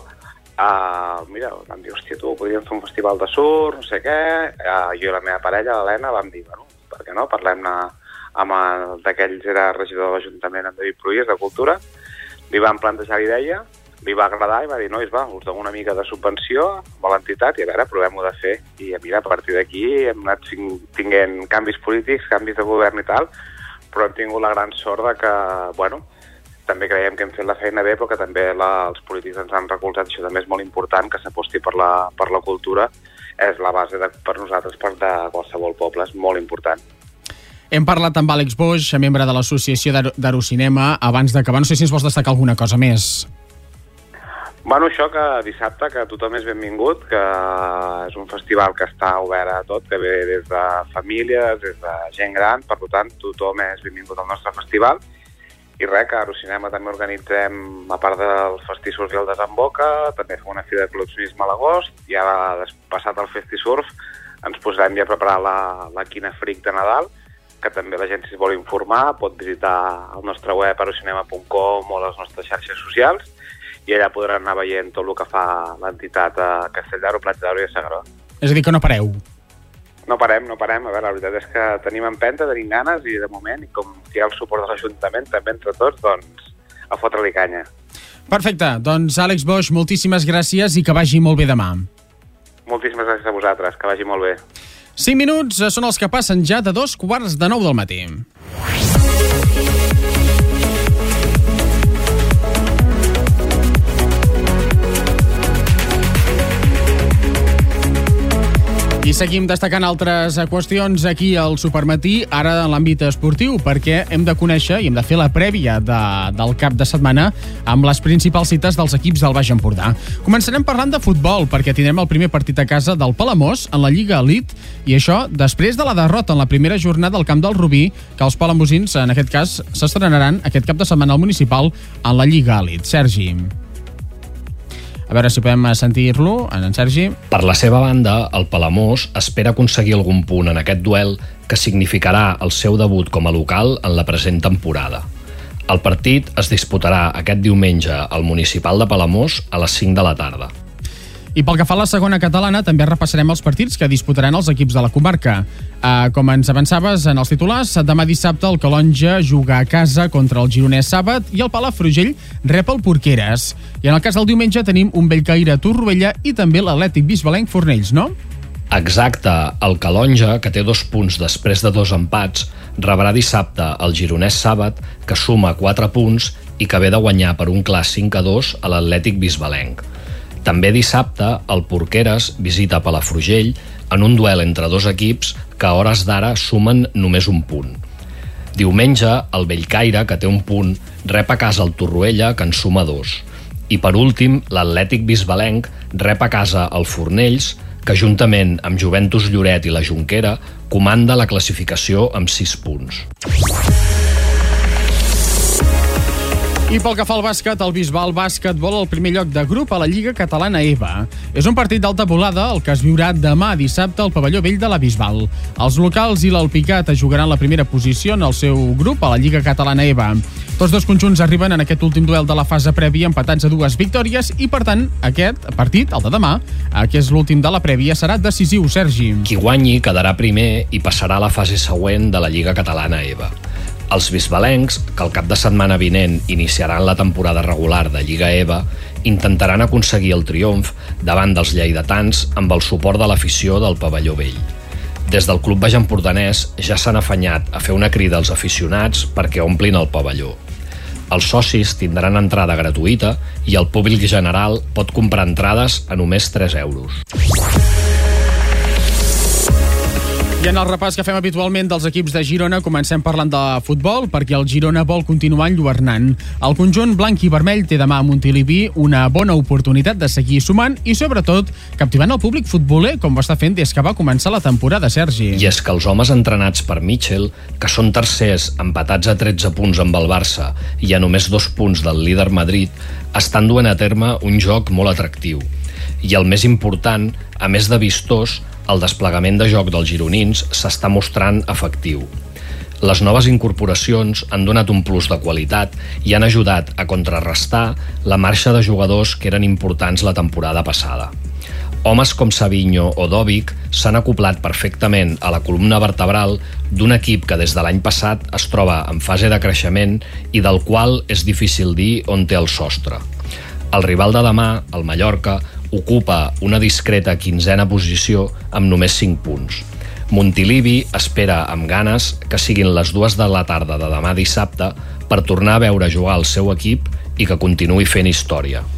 Uh, mira, vam dir, hòstia, tu, podríem fer un festival de surf, no sé què. Uh, jo i la meva parella, l'Helena, vam dir, bueno, per què no? Parlem-ne amb el d'aquells, era regidor de l'Ajuntament, en David Pruies, de Cultura. Li vam plantejar l'idea, li va agradar i va dir, nois, va, us dono una mica de subvenció a l'entitat i a veure, provem-ho de fer. I mira, a partir d'aquí hem anat tinguent canvis polítics, canvis de govern i tal, però hem tingut la gran sort de que, bueno, també creiem que hem fet la feina bé, però que també la, els polítics ens han recolzat. Això també és molt important, que s'aposti per la, per la cultura. És la base de, per nosaltres, per de qualsevol poble, és molt important. Hem parlat amb Àlex Boix, membre de l'associació d'Aro Cinema. Abans d'acabar, no sé si ens vols destacar alguna cosa més. Bueno, això que dissabte que tothom és benvingut, que és un festival que està obert a tot, que ve des de famílies, des de gent gran, per tant, tothom és benvingut al nostre festival. I res, que a Aerocinema també organitzem, a part del Festisurf i el Desemboca, també fem una fira de col·leccionisme a l'agost, i ara, passat el Festisurf, ens posarem ja a preparar la, la Quina Freak de Nadal, que també la gent, si es vol informar, pot visitar el nostre web aerocinema punt com o les nostres xarxes socials, i allà podran anar veient tot el que fa l'entitat a Castelldaro, Platja d'Aro i a Sagró. És a dir, que no pareu. No parem, no parem. A veure, la veritat és que tenim empenta, tenim ganes, i de moment, i com hi ha el suport de l'Ajuntament, també entre tots, doncs, a fotre-li canya. Perfecte. Doncs, Àlex Boix, moltíssimes gràcies i que vagi molt bé demà. Moltíssimes gràcies a vosaltres, que vagi molt bé. Cinc minuts són els que passen ja de dos quarts de nou del matí. I seguim destacant altres qüestions aquí al Supermatí, ara en l'àmbit esportiu, perquè hem de conèixer i hem de fer la prèvia de, del cap de setmana amb les principals cites dels equips del Baix Empordà. Començarem parlant de futbol, perquè tindrem el primer partit a casa del Palamós en la Lliga Elite, i això després de la derrota en la primera jornada al camp del Rubí, que els palamosins, en aquest cas, s'estrenaran aquest cap de setmana al municipal en la Lliga Elite. Sergi. A veure si podem sentir-lo, en Sergi. Per la seva banda, el Palamós espera aconseguir algun punt en aquest duel que significarà el seu debut com a local en la present temporada. El partit es disputarà aquest diumenge al municipal de Palamós a les cinc de la tarda. I pel que fa a la segona catalana, també repassarem els partits que disputaran els equips de la comarca. Uh, com ens avançaves en els titulars, demà dissabte el Calonja juga a casa contra el Gironès Sàbat i el Palafrugell rep el Porqueres. I en el cas del diumenge tenim un Bellcaire Torroella i també l'Atlètic Bisbalenc Fornells, no? Exacte, el Calonja, que té dos punts després de dos empats, rebrà dissabte el Gironès Sàbat, que suma quatre punts i que ve de guanyar per un clar cinc a dos a l'Atlètic Bisbalenc. També dissabte, el Porqueres visita Palafrugell en un duel entre dos equips que a hores d'ara sumen només un punt. Diumenge, el Bellcaire, que té un punt, rep a casa el Torroella, que en suma dos. I per últim, l'Atlètic Bisbalenc rep a casa el Fornells, que juntament amb Joventus Lloret i la Jonquera comanda la classificació amb sis punts. I pel que fa al bàsquet, el Bisbal Bàsquet vol el primer lloc de grup a la Lliga Catalana E B A. És un partit d'alta volada el que es viurà demà dissabte al pavelló vell de la Bisbal. Els locals i l'Alpicat jugaran la primera posició en el seu grup a la Lliga Catalana E B A. Tots dos conjunts arriben en aquest últim duel de la fase prèvia empatats a dues victòries i, per tant, aquest partit, el de demà, que és l'últim de la prèvia, serà decisiu, Sergi. Qui guanyi quedarà primer i passarà a la fase següent de la Lliga Catalana E B A. Els bisbalencs, que el cap de setmana vinent iniciaran la temporada regular de Lliga E B A, intentaran aconseguir el triomf davant dels lleidatans amb el suport de l'afició del pavelló vell. Des del Club Baix Empordanès ja s'han afanyat a fer una crida als aficionats perquè omplin el pavelló. Els socis tindran entrada gratuïta i el públic general pot comprar entrades a només tres euros. I en el repàs que fem habitualment dels equips de Girona comencem parlant de futbol perquè el Girona vol continuar enlluernant. El conjunt blanc i vermell té demà a Montilivi una bona oportunitat de seguir sumant i sobretot captivant el públic futboler com ho està fent des que va començar la temporada, Sergi. I és que els homes entrenats per Mitchell, que són tercers empatats a tretze punts amb el Barça i a només dos punts del líder Madrid, estan duent a terme un joc molt atractiu. I el més important, a més de vistós, el desplegament de joc dels gironins s'està mostrant efectiu. Les noves incorporacions han donat un plus de qualitat i han ajudat a contrarrestar la marxa de jugadors que eren importants la temporada passada. Homes com Savinho o Dovic s'han acoplat perfectament a la columna vertebral d'un equip que des de l'any passat es troba en fase de creixement i del qual és difícil dir on té el sostre. El rival de demà, el Mallorca, ocupa una discreta quinzena posició amb només cinc punts. Montilivi espera amb ganes que siguin les dues de la tarda de demà dissabte per tornar a veure jugar el seu equip i que continuï fent història.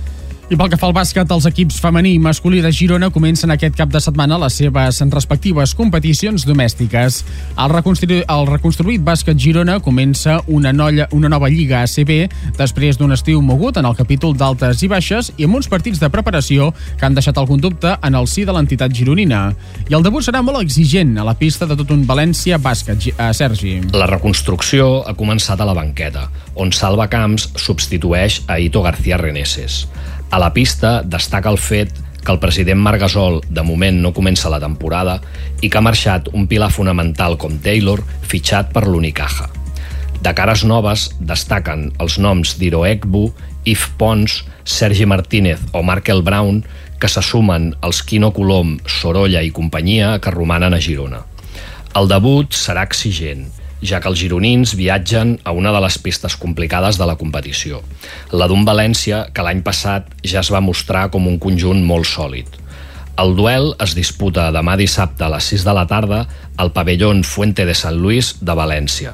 I pel que fa al bàsquet, els equips femení i masculí de Girona comencen aquest cap de setmana les seves respectives competicions domèstiques. El, reconstru... el reconstruït bàsquet Girona comença una, nolla... una nova Lliga A C B després d'un estiu mogut en el capítol d'altes i baixes i amb uns partits de preparació que han deixat algun dubte en el si de l'entitat gironina. I el debut serà molt exigent a la pista de tot un València bàsquet, eh, Sergi. La reconstrucció ha començat a la banqueta, on Salva Camps substitueix a Ito García Reneses. A la pista destaca el fet que el president Marc Gasol de moment no comença la temporada i que ha marxat un pilar fonamental com Taylor, fitxat per l'Unicaja. De cares noves destaquen els noms d'Iro Egbu, Yves Pons, Sergi Martínez o Markel Brown, que se sumen als Quino Colom, Sorolla i companyia que romanen a Girona. El debut serà exigent, ja que els gironins viatgen a una de les pistes complicades de la competició, la d'un València que l'any passat ja es va mostrar com un conjunt molt sòlid. El duel es disputa demà dissabte a les sis de la tarda al pavellón Fuente de Sant Luis de València.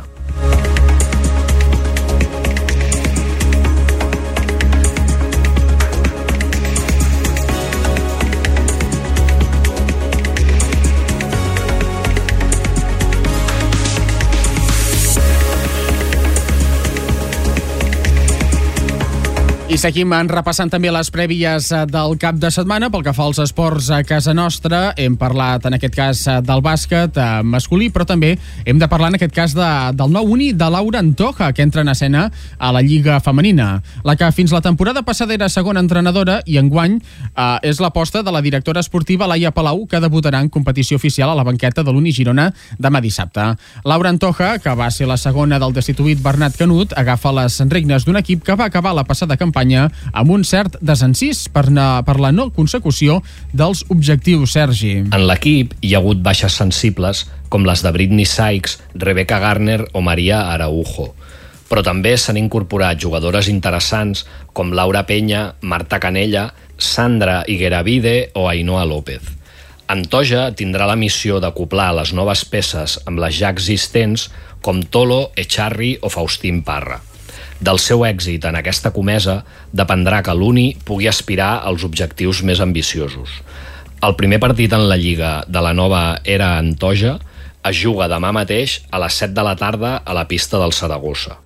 I seguim repassant també les prèvies del cap de setmana. Pel que fa als esports a casa nostra, hem parlat en aquest cas del bàsquet masculí, però també hem de parlar en aquest cas de, del nou uni de Laura Antoja, que entra en escena a la Lliga Femenina. La que fins la temporada passada era segona entrenadora i enguany eh, és l'aposta de la directora esportiva Laia Palau, que debutarà en competició oficial a la banqueta de l'Uni Girona demà dissabte. Laura Antoja, que va ser la segona del destituït Bernat Canut, agafa les regnes d'un equip que va acabar la passada campanya amb un cert desencís per, na, per la no consecució dels objectius, Sergi. En l'equip hi ha hagut baixes sensibles com les de Britney Sykes, Rebecca Garner o Maria Araujo. Però també s'han incorporat jugadores interessants com Laura Peña, Marta Canella, Sandra Higueravide o Ainhoa López. Antoja tindrà la missió d'acoplar les noves peces amb les ja existents com Tolo, Echarri o Faustín Parra. Del seu èxit en aquesta comesa dependrà que l'Uni pugui aspirar als objectius més ambiciosos. El primer partit en la Lliga de la nova era Antoja es juga demà mateix a les set de la tarda a la pista del Saragossa.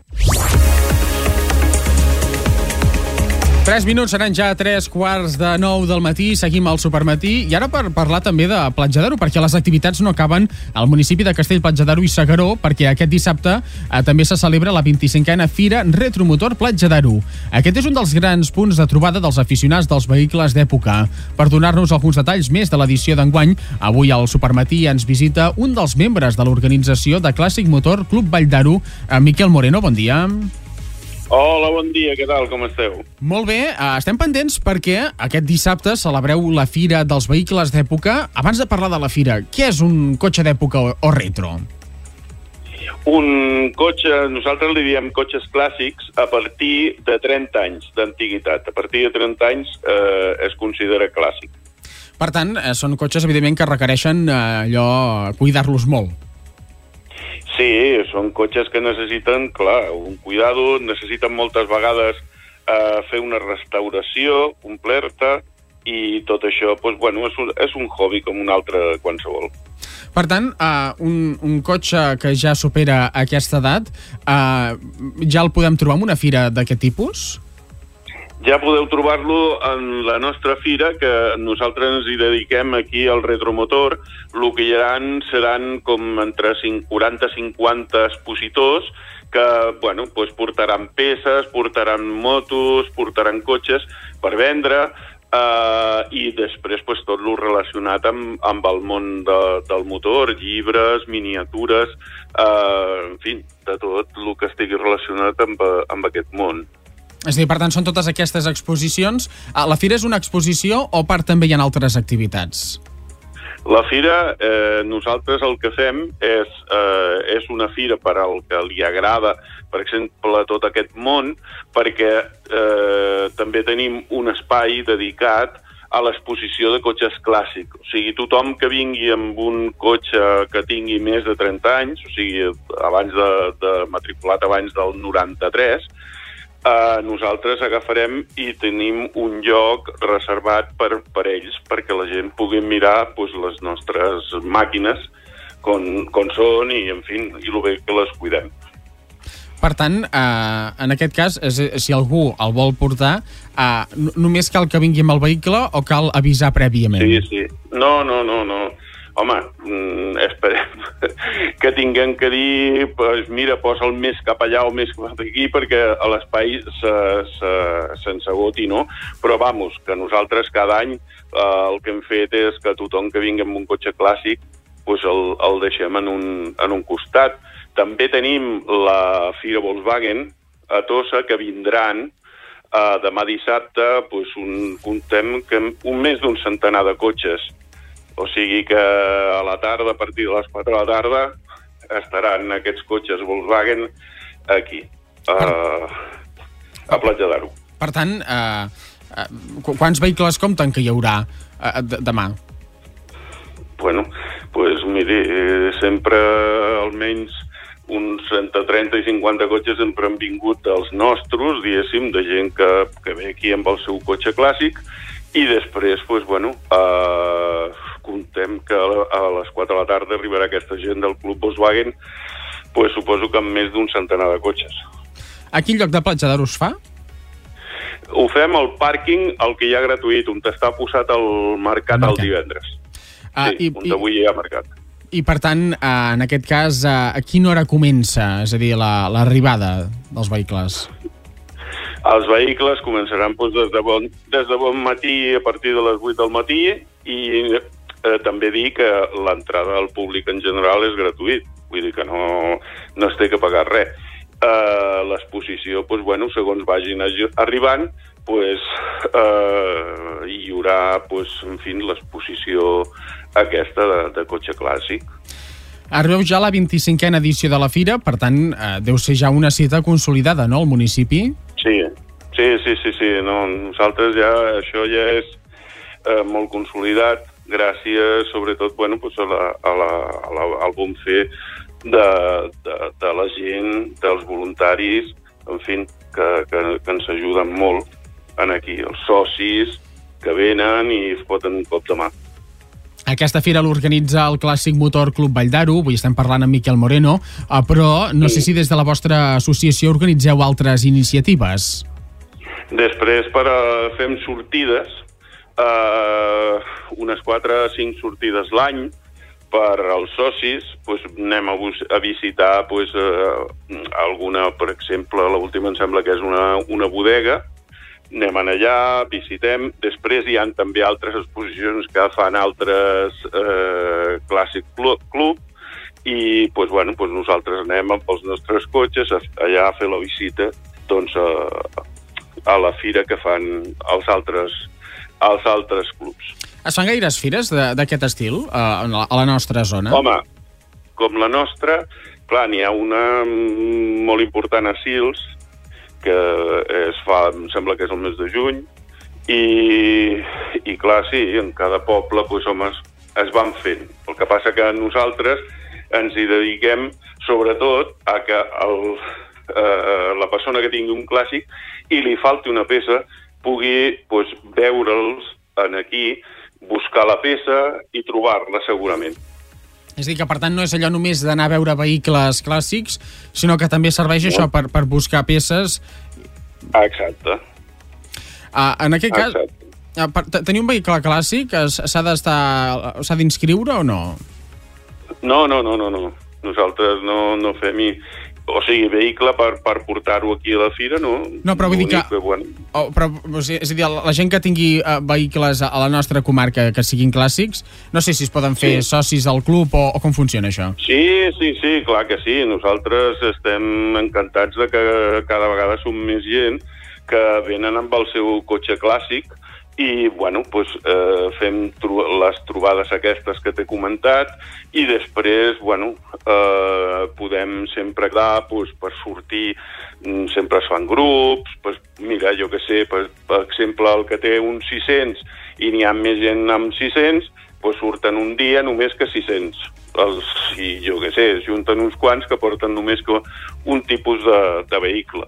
Tres minuts, seran ja tres quarts de nou del matí, seguim al Supermatí, i ara per parlar també de Platja d'Aro, perquè les activitats no acaben al municipi de Castell-Platja d'Aro i S'Agaró, perquè aquest dissabte eh, també se celebra la vint-i-cinquena Fira Retromotor Platja d'Aro. Aquest és un dels grans punts de trobada dels aficionats dels vehicles d'època. Per donar-nos alguns detalls més de l'edició d'enguany, avui al Supermatí ens visita un dels membres de l'organització de Clàssic Motor Club Vall d'Aro, eh, Miquel Moreno, bon dia. Hola, bon dia, què tal, com esteu? Molt bé, estem pendents perquè aquest dissabte celebreu la Fira dels Vehicles d'Època. Abans de parlar de la Fira, què és un cotxe d'època o retro? Un cotxe, nosaltres li diem cotxes clàssics a partir de trenta anys d'antiguitat. A partir de trenta anys eh, es considera clàssic. Per tant, són cotxes, evidentment, que requereixen eh, allò, cuidar-los molt. Sí, són cotxes que necessiten, clar, un cuidado, necessiten moltes vegades eh, fer una restauració completa i tot això, doncs, bueno, és un, és un hobby com un altre qualsevol. Per tant, uh, un, un cotxe que ja supera aquesta edat, uh, ja el podem trobar en una fira d'aquest tipus? Ja podeu trobar-lo en la nostra fira, que nosaltres ens hi dediquem aquí al retromotor. El que hi ha seran com entre quaranta a cinquanta expositors que bueno, pues portaran peces, portaran motos, portaran cotxes per vendre, Uh, i després pues, tot el relacionat amb, amb el món de, del motor, llibres, miniatures, uh, en fi, de tot el que estigui relacionat amb, amb aquest món. És a dir, per tant, són totes aquestes exposicions. La Fira és una exposició o part també hi ha altres activitats? La Fira, eh, nosaltres el que fem és, eh, és una fira per al que li agrada, per exemple, tot aquest món, perquè eh, també tenim un espai dedicat a l'exposició de cotxes clàssics. O sigui, tothom que vingui amb un cotxe que tingui més de trenta anys, o sigui, abans de, de matriculat abans del noranta-tres, Uh, nosaltres agafarem i tenim un lloc reservat per, per ells, perquè la gent pugui mirar pues, les nostres màquines com, com són i, en fi, i el bé que les cuidem. Per tant, eh, en aquest cas, si algú el vol portar, eh, només cal que vingui amb el vehicle o cal avisar prèviament? Sí, sí. No, no, no, no. Home, mm, esperem que tinguem que dir, pues, mira, posa'l més cap allà o més cap aquí perquè a l'espai se, se, se'n s'agoti, no? Però, vamos, que nosaltres cada any eh, el que hem fet és que tothom que vingui amb un cotxe clàssic pues el, el deixem en un, en un costat. També tenim la Fira Volkswagen a Tossa, que vindran eh, demà dissabte, pues un, comptem que un més d'un centenar de cotxes. O sigui que a la tarda, a partir de les quatre de la tarda, estaran aquests cotxes Volkswagen aquí, a, a Platja d'Aro. Per tant, eh, quants vehicles compten que hi haurà eh, demà? Bueno, pues miri, sempre almenys uns entre trenta i cinquanta cotxes sempre han vingut dels nostres, diguéssim, de gent que, que ve aquí amb el seu cotxe clàssic, i després, pues, bueno, eh, comptem que a les quatre de la tarda arribarà aquesta gent del Club Volkswagen, pues, suposo que amb més d'un centenar de cotxes. A quin lloc de Platja d'Aro es fa? Ho fem al pàrquing, el que hi ha gratuït, on està posat el mercat el divendres. Ah, sí, i, on avui hi ha mercat. I, per tant, eh, en aquest cas, eh, a quina hora comença, és a dir, l'arribada dels vehicles? Els vehicles començaran doncs, des, de bon, des de bon matí, a partir de les vuit del matí, i eh, també dir que l'entrada al públic en general és gratuït, vull dir que no, no es té que pagar res. Eh, l'exposició, doncs, bueno, segons vagin arribant, pues, eh, hi haurà pues, en fi, l'exposició aquesta de, de cotxe clàssic. Arribeu ja a la vint-i-cinquena edició de la Fira, per tant, eh, deu ser ja una cita consolidada, no?, al municipi? Sí, sí, sí, sí, sí. No, nosaltres ja, això ja és eh, molt consolidat, gràcies, sobretot, bueno, pues a la, a la, a la, al bon fer de, de, de la gent, dels voluntaris, en fi, que, que, que ens ajuden molt en aquí, els socis que venen i es foten un cop de mà. Aquesta fira l'organitza el Clàssic Motor Club Vall d'Aro, avui estem parlant amb Miquel Moreno, però no sé si des de la vostra associació organitzeu altres iniciatives. Després per a, fem sortides, eh, unes quatre o cinc sortides l'any per als socis, pues, anem a, a visitar pues, eh, alguna, per exemple, l'última em sembla que és una, una bodega, anem allà, visitem. Després hi ha també altres exposicions que fan altres eh, Clàssic Club i pues, bueno, pues nosaltres anem amb els nostres cotxes allà a fer la visita doncs, a, a la fira que fan els altres, els altres clubs. Es fan gaires fires d'aquest estil a la, a la nostra zona? Home, com la nostra, clar, n'hi ha una molt important a Sils, que es fa, em sembla que és el mes de juny, i, i clar, sí, en cada poble pues, home, es, es van fent. El que passa que nosaltres ens hi dediquem sobretot a que el, eh, la persona que tingui un clàssic i li falti una peça pugui pues, veure'ls en aquí, buscar la peça i trobar-la segurament. És a dir, que per tant no és allò només d'anar a veure vehicles clàssics, sinó que també serveix no. això per, per buscar peces. Exacte. Ah, en aquest cas, ah, per tenir un vehicle clàssic s'ha d'estar, s'ha d'inscriure o no? No, no, no, no, no. Nosaltres no, no fem... I... O sigui, vehicle per, per portar-ho aquí a la fira, no? No, però vull dir que... que bueno. oh, però, o sigui, és a dir, la gent que tingui uh, vehicles a la nostra comarca que siguin clàssics, no sé si es poden fer sí. socis al club o, o com funciona això. Sí, sí, sí, clar que sí. Nosaltres estem encantats de que cada vegada som més gent que venen amb el seu cotxe clàssic i, bueno, pues, eh, fem tro les trobades aquestes que t'he comentat i després, bueno, eh, podem sempre quedar pues, per sortir, sempre es fan grups, pues, mira, jo que sé, per, per exemple, el que té uns sis-cents i n'hi ha més gent amb sis-cents, pues, surten un dia només que sis-cents. Els, i jo que sé, es junten uns quants que porten només que un tipus de, de vehicle.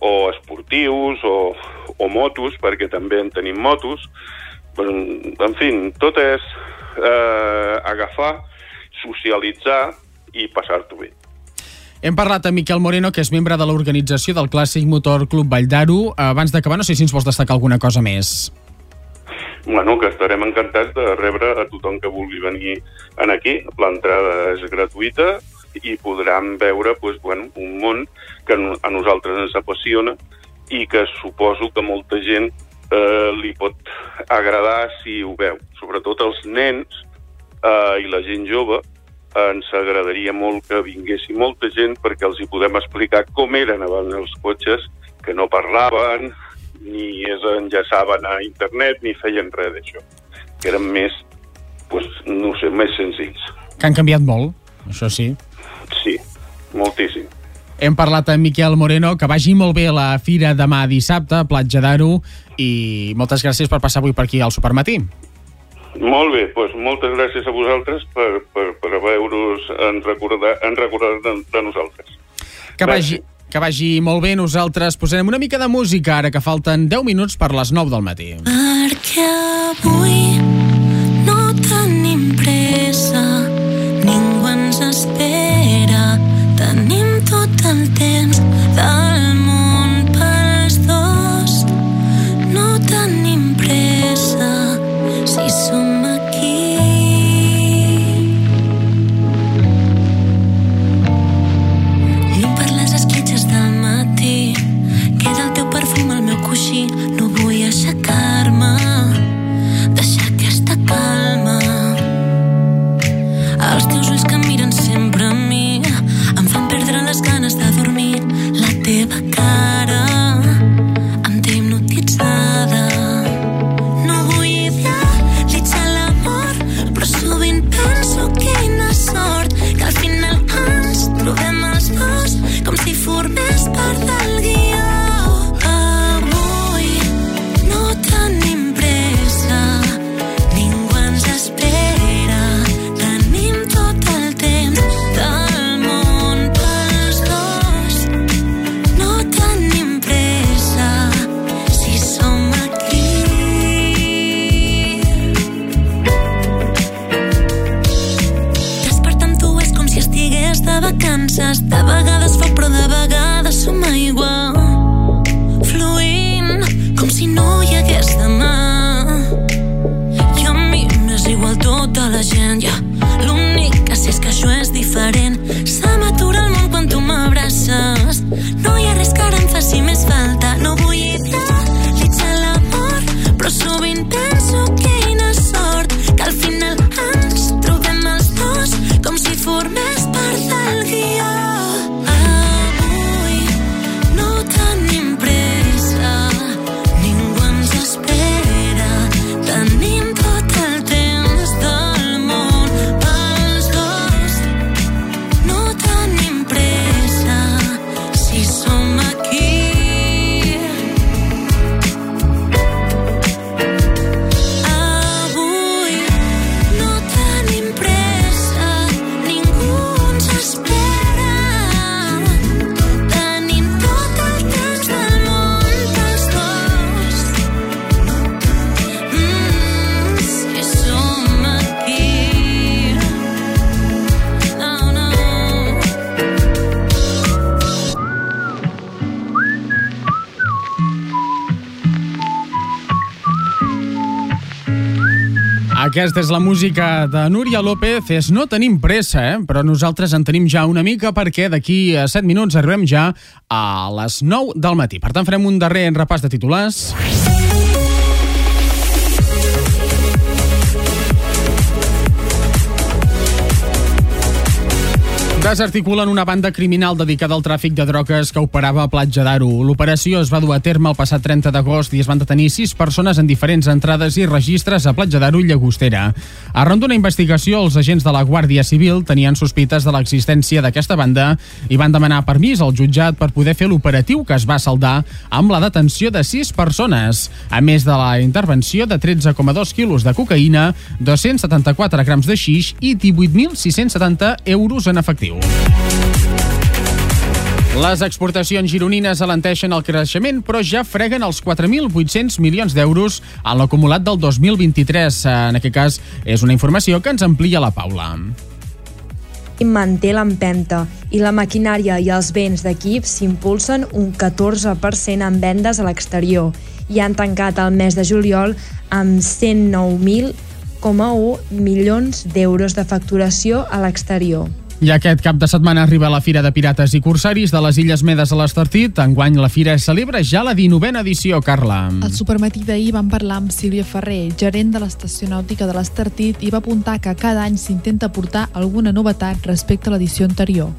o esportius, o, o motos, perquè també en tenim motos. En fi, tot és eh, agafar, socialitzar i passar-t'ho bé. Hem parlat amb Miquel Moreno, que és membre de l'organització del Clàssic Motor Club Vall d'Aro. Abans d'acabar, no sé si ens vols destacar alguna cosa més. Bueno, que estarem encantats de rebre a tothom que vulgui venir en aquí. L'entrada és gratuïta i podran veure pues, bueno, un món que a nosaltres ens apassiona i que suposo que molta gent eh, li pot agradar si ho veu. Sobretot els nens eh, i la gent jove, ens agradaria molt que vinguessi molta gent perquè els hi podem explicar com eren abans els cotxes, que no parlaven, ni es enllaçaven a internet, ni feien res d'això. Que eren més, pues, no sé, més senzills. Que han canviat molt, això sí. Sí, moltíssim. Hem parlat amb Miquel Moreno, que vagi molt bé la fira demà dissabte a Platja d'Aro, i moltes gràcies per passar avui per aquí al Supermatí. Molt bé, doncs moltes gràcies a vosaltres per, per, per haver-vos en recordat, en recordat de, de nosaltres. Que vagi, que vagi molt bé. Nosaltres posarem una mica de música ara que falten deu minuts per les nou del matí. Perquè avui no tenim pressa, ningú ens espera, tenim tot el temps del món pels dos, no tenim pressa si som aquí. Llum per les esquitxes del matí, queda el teu perfum al meu coixí, no vull aixecar-me, deixar aquesta calma. Els teus ulls que miren sempre a mi em fan perdre les ganes de dormir. La teva cara em té hipnotitzada. No vull idealitzar l'amor, però sovint penso quina sort que al final ens trobem els dos com si formés part del guió. Avui no tenim pressa, ningú ens espera, tenim tot el temps del món pels dos, no tenim pressa si som aquí. Despertar amb tu és com si estigués de vacances, de vegades foc però de vegades som aigua, fluint com si no hi hagués demà. I a mi m'és igual tota la gent, ja. L'únic que sé és que això és diferent. Se m'atura el món quan tu m'abraces, no hi ha res que ara em faci més falta. No vull idealitzar l'amor, però sovint penso quina sort que al final ens trobem els dos com si formés part del guió. Avui no tenim pressa, ningú ens espera, tenim tot el temps del món pels dos, no tenim pressa si som aquí. Avui no tenim pressa, ningú ens espera, tenim tot el temps del món pels dos, mm, si som aquí. No, no. Aquesta és la música de Núria López. És No tenim pressa, eh? Però nosaltres en tenim ja una mica perquè d'aquí a set minuts arribem ja a les nou del matí. Per tant, farem un darrer repàs de titulars. Desarticulen una banda criminal dedicada al tràfic de drogues que operava a Platja d'Aro. L'operació es va dur a terme el passat trenta d'agost i es van detenir sis persones en diferents entrades i registres a Platja d'Aro i Llagostera. Arran d'una investigació, els agents de la Guàrdia Civil tenien sospites de l'existència d'aquesta banda i van demanar permís al jutjat per poder fer l'operatiu, que es va saldar amb la detenció de sis persones, a més de la intervenció de tretze coma dos quilos de cocaïna, dos-cents setanta-quatre grams de xix i divuit mil sis-cents setanta euros en efectiu. Les exportacions gironines alenteixen el creixement, però ja freguen els quatre mil vuit-cents milions d'euros en l'acumulat del dos mil vint-i-tres. En aquest cas, és una informació que ens amplia la Paula. Manté l'empenta i la maquinària i els béns d'equip s'impulsen un catorze per cent en vendes a l'exterior i han tancat el mes de juliol amb cent nou mil coma u milions d'euros de facturació a l'exterior. I aquest cap de setmana arriba la Fira de Pirates i Corsaris de les Illes Medes a l'Estartit. Enguany la Fira celebra ja la dinovena edició, Carla. Al supermatí d'ahir vam parlar amb Sílvia Ferrer, gerent de l'Estació Nàutica de l'Estartit, i va apuntar que cada any s'intenta portar alguna novetat respecte a l'edició anterior.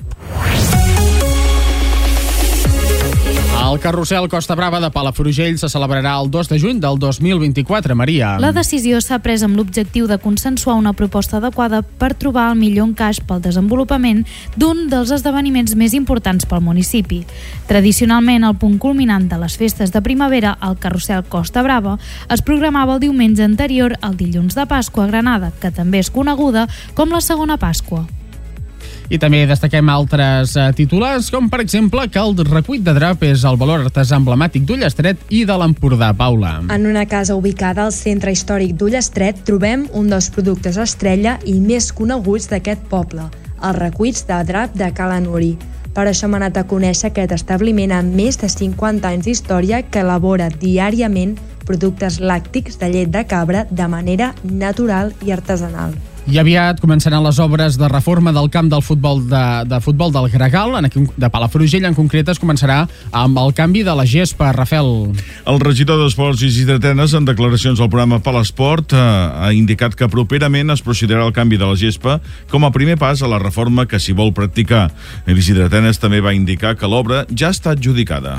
El carrusel Costa Brava de Palafrugell se celebrarà el dos de juny del dos mil vint-i-quatre, Maria. La decisió s'ha pres amb l'objectiu de consensuar una proposta adequada per trobar el millor encaix pel desenvolupament d'un dels esdeveniments més importants pel municipi. Tradicionalment, el punt culminant de les festes de primavera, el carrusel Costa Brava, es programava el diumenge anterior al dilluns de Pasqua a Granada, que també és coneguda com la segona Pasqua. I també destaquem altres eh, titulars, com per exemple que el recuit de drap és el valor artesà emblemàtic d'Ullastret i de l'Empordà, Paula. En una casa ubicada al centre històric d'Ullastret trobem un dels productes estrella i més coneguts d'aquest poble, els recuits de drap de Cala Nuri. Per això hem anat a conèixer aquest establiment amb més de cinquanta anys d'història que elabora diàriament productes làctics de llet de cabra de manera natural i artesanal. I aviat començaran les obres de reforma del camp del futbol de, de futbol del Gregal, en aquí, de Palafrugell en concret. Es començarà amb el canvi de la gespa, Rafael. El regidor d'Esports Isidre Tenes, en declaracions al programa Palesport, eh, ha indicat que properament es procedirà al canvi de la gespa com a primer pas a la reforma que s'hi vol practicar. Isidre Tenes també va indicar que l'obra ja està adjudicada.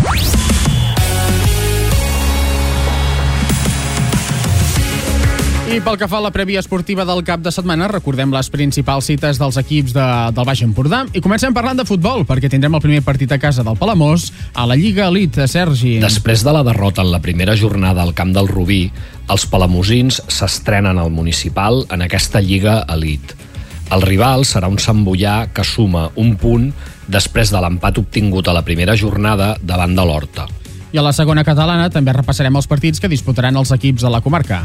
I pel que fa a la prèvia esportiva del cap de setmana, recordem les principals cites dels equips de, del Baix Empordà. I comencem parlant de futbol, perquè tindrem el primer partit a casa del Palamós a la Lliga Elite, Sergi. Després de la derrota en la primera jornada al camp del Rubí, els palamosins s'estrenen al municipal en aquesta Lliga Elite. El rival serà un Sant Boià que suma un punt després de l'empat obtingut a la primera jornada davant de l'Horta. I a la segona catalana també repassarem els partits que disputaran els equips de la comarca.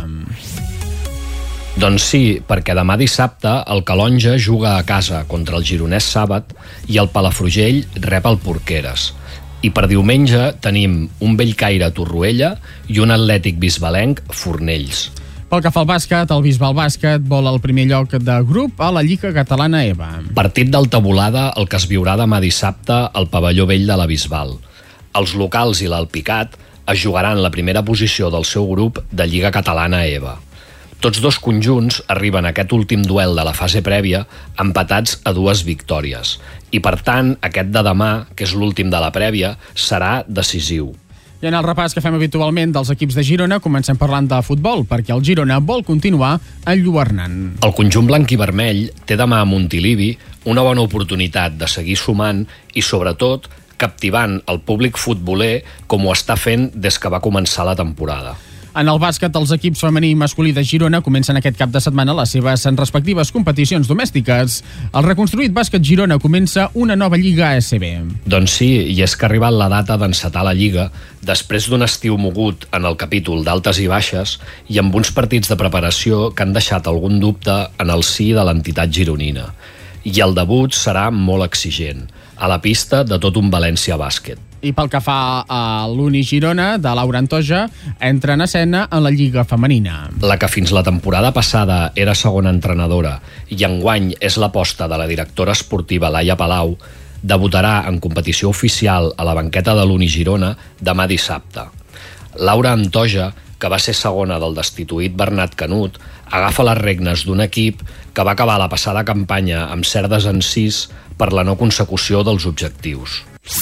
Doncs sí, perquè demà dissabte el Calonja juga a casa contra el Gironès Sàbat i el Palafrugell rep el Porqueres. I per diumenge tenim un Bellcaire Torroella i un Atlètic Bisbalenc Fornells. Pel que fa al bàsquet, el Bisbal Bàsquet vol el primer lloc de grup a la Lliga Catalana E V A. Partit d'alta volada el que es viurà demà dissabte al pavelló vell de la Bisbal. Els locals i l'Alpicat es jugaran la primera posició del seu grup de Lliga Catalana E V A. Tots dos conjunts arriben a aquest últim duel de la fase prèvia empatats a dues victòries. I per tant, aquest de demà, que és l'últim de la prèvia, serà decisiu. I en el repàs que fem habitualment dels equips de Girona, comencem parlant de futbol, perquè el Girona vol continuar enlluernant. El conjunt blanc i vermell té demà a Montilivi una bona oportunitat de seguir sumant i, sobretot, captivant el públic futboler com ho està fent des que va començar la temporada. En el bàsquet, els equips femení i masculí de Girona comencen aquest cap de setmana les seves respectives competicions domèstiques. El reconstruït bàsquet Girona comença una nova Lliga A S B. Doncs sí, i és que ha arribat la data d'encetar la Lliga després d'un estiu mogut en el capítol d'altes i baixes i amb uns partits de preparació que han deixat algun dubte en el si de l'entitat gironina. I el debut serà molt exigent, a la pista de tot un València Bàsquet. I pel que fa a l'Uni Girona, de Laura Antoja, entra en escena en la Lliga Femenina. La que fins la temporada passada era segona entrenadora i enguany és l'aposta de la directora esportiva Laia Palau, debutarà en competició oficial a la banqueta de l'Uni Girona demà dissabte. Laura Antoja, que va ser segona del destituït Bernat Canut, agafa les regnes d'un equip que va acabar la passada campanya amb cert desencís per la no consecució dels objectius.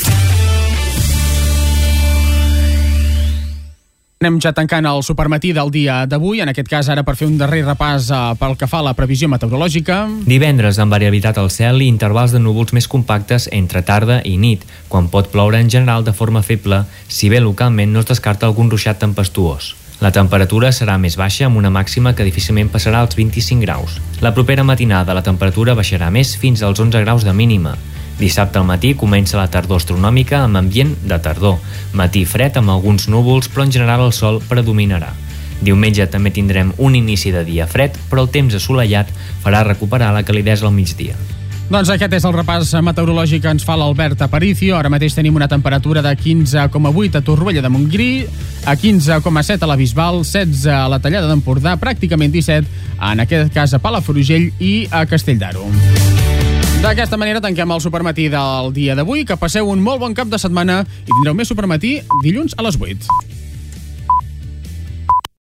Anem ja tancant el supermatí del dia d'avui, en aquest cas ara per fer un darrer repàs eh, pel que fa a la previsió meteorològica. Divendres amb variabilitat al cel i intervals de núvols més compactes entre tarda i nit, quan pot ploure en general de forma feble, si bé localment no es descarta algun ruixat tempestuós. La temperatura serà més baixa amb una màxima que difícilment passarà als vint-i-cinc graus. La propera matinada la temperatura baixarà més fins als onze graus de mínima. Dissabte al matí comença la tardor astronòmica amb ambient de tardor. Matí fred amb alguns núvols, però en general el sol predominarà. Diumenge també tindrem un inici de dia fred, però el temps assolellat farà recuperar la calidesa al migdia. Doncs aquest és el repàs meteorològic que ens fa l'Albert Aparicio. Ara mateix tenim una temperatura de quinze coma vuit a Torroella de Montgrí, a quinze coma set a la Bisbal, setze a la Tallada d'Empordà, pràcticament disset en aquest cas a Palafrugell i a Castell d'Aro. D'aquesta manera tanquem el Supermatí del dia d'avui. Que passeu un molt bon cap de setmana i tindreu més Supermatí dilluns a les vuit.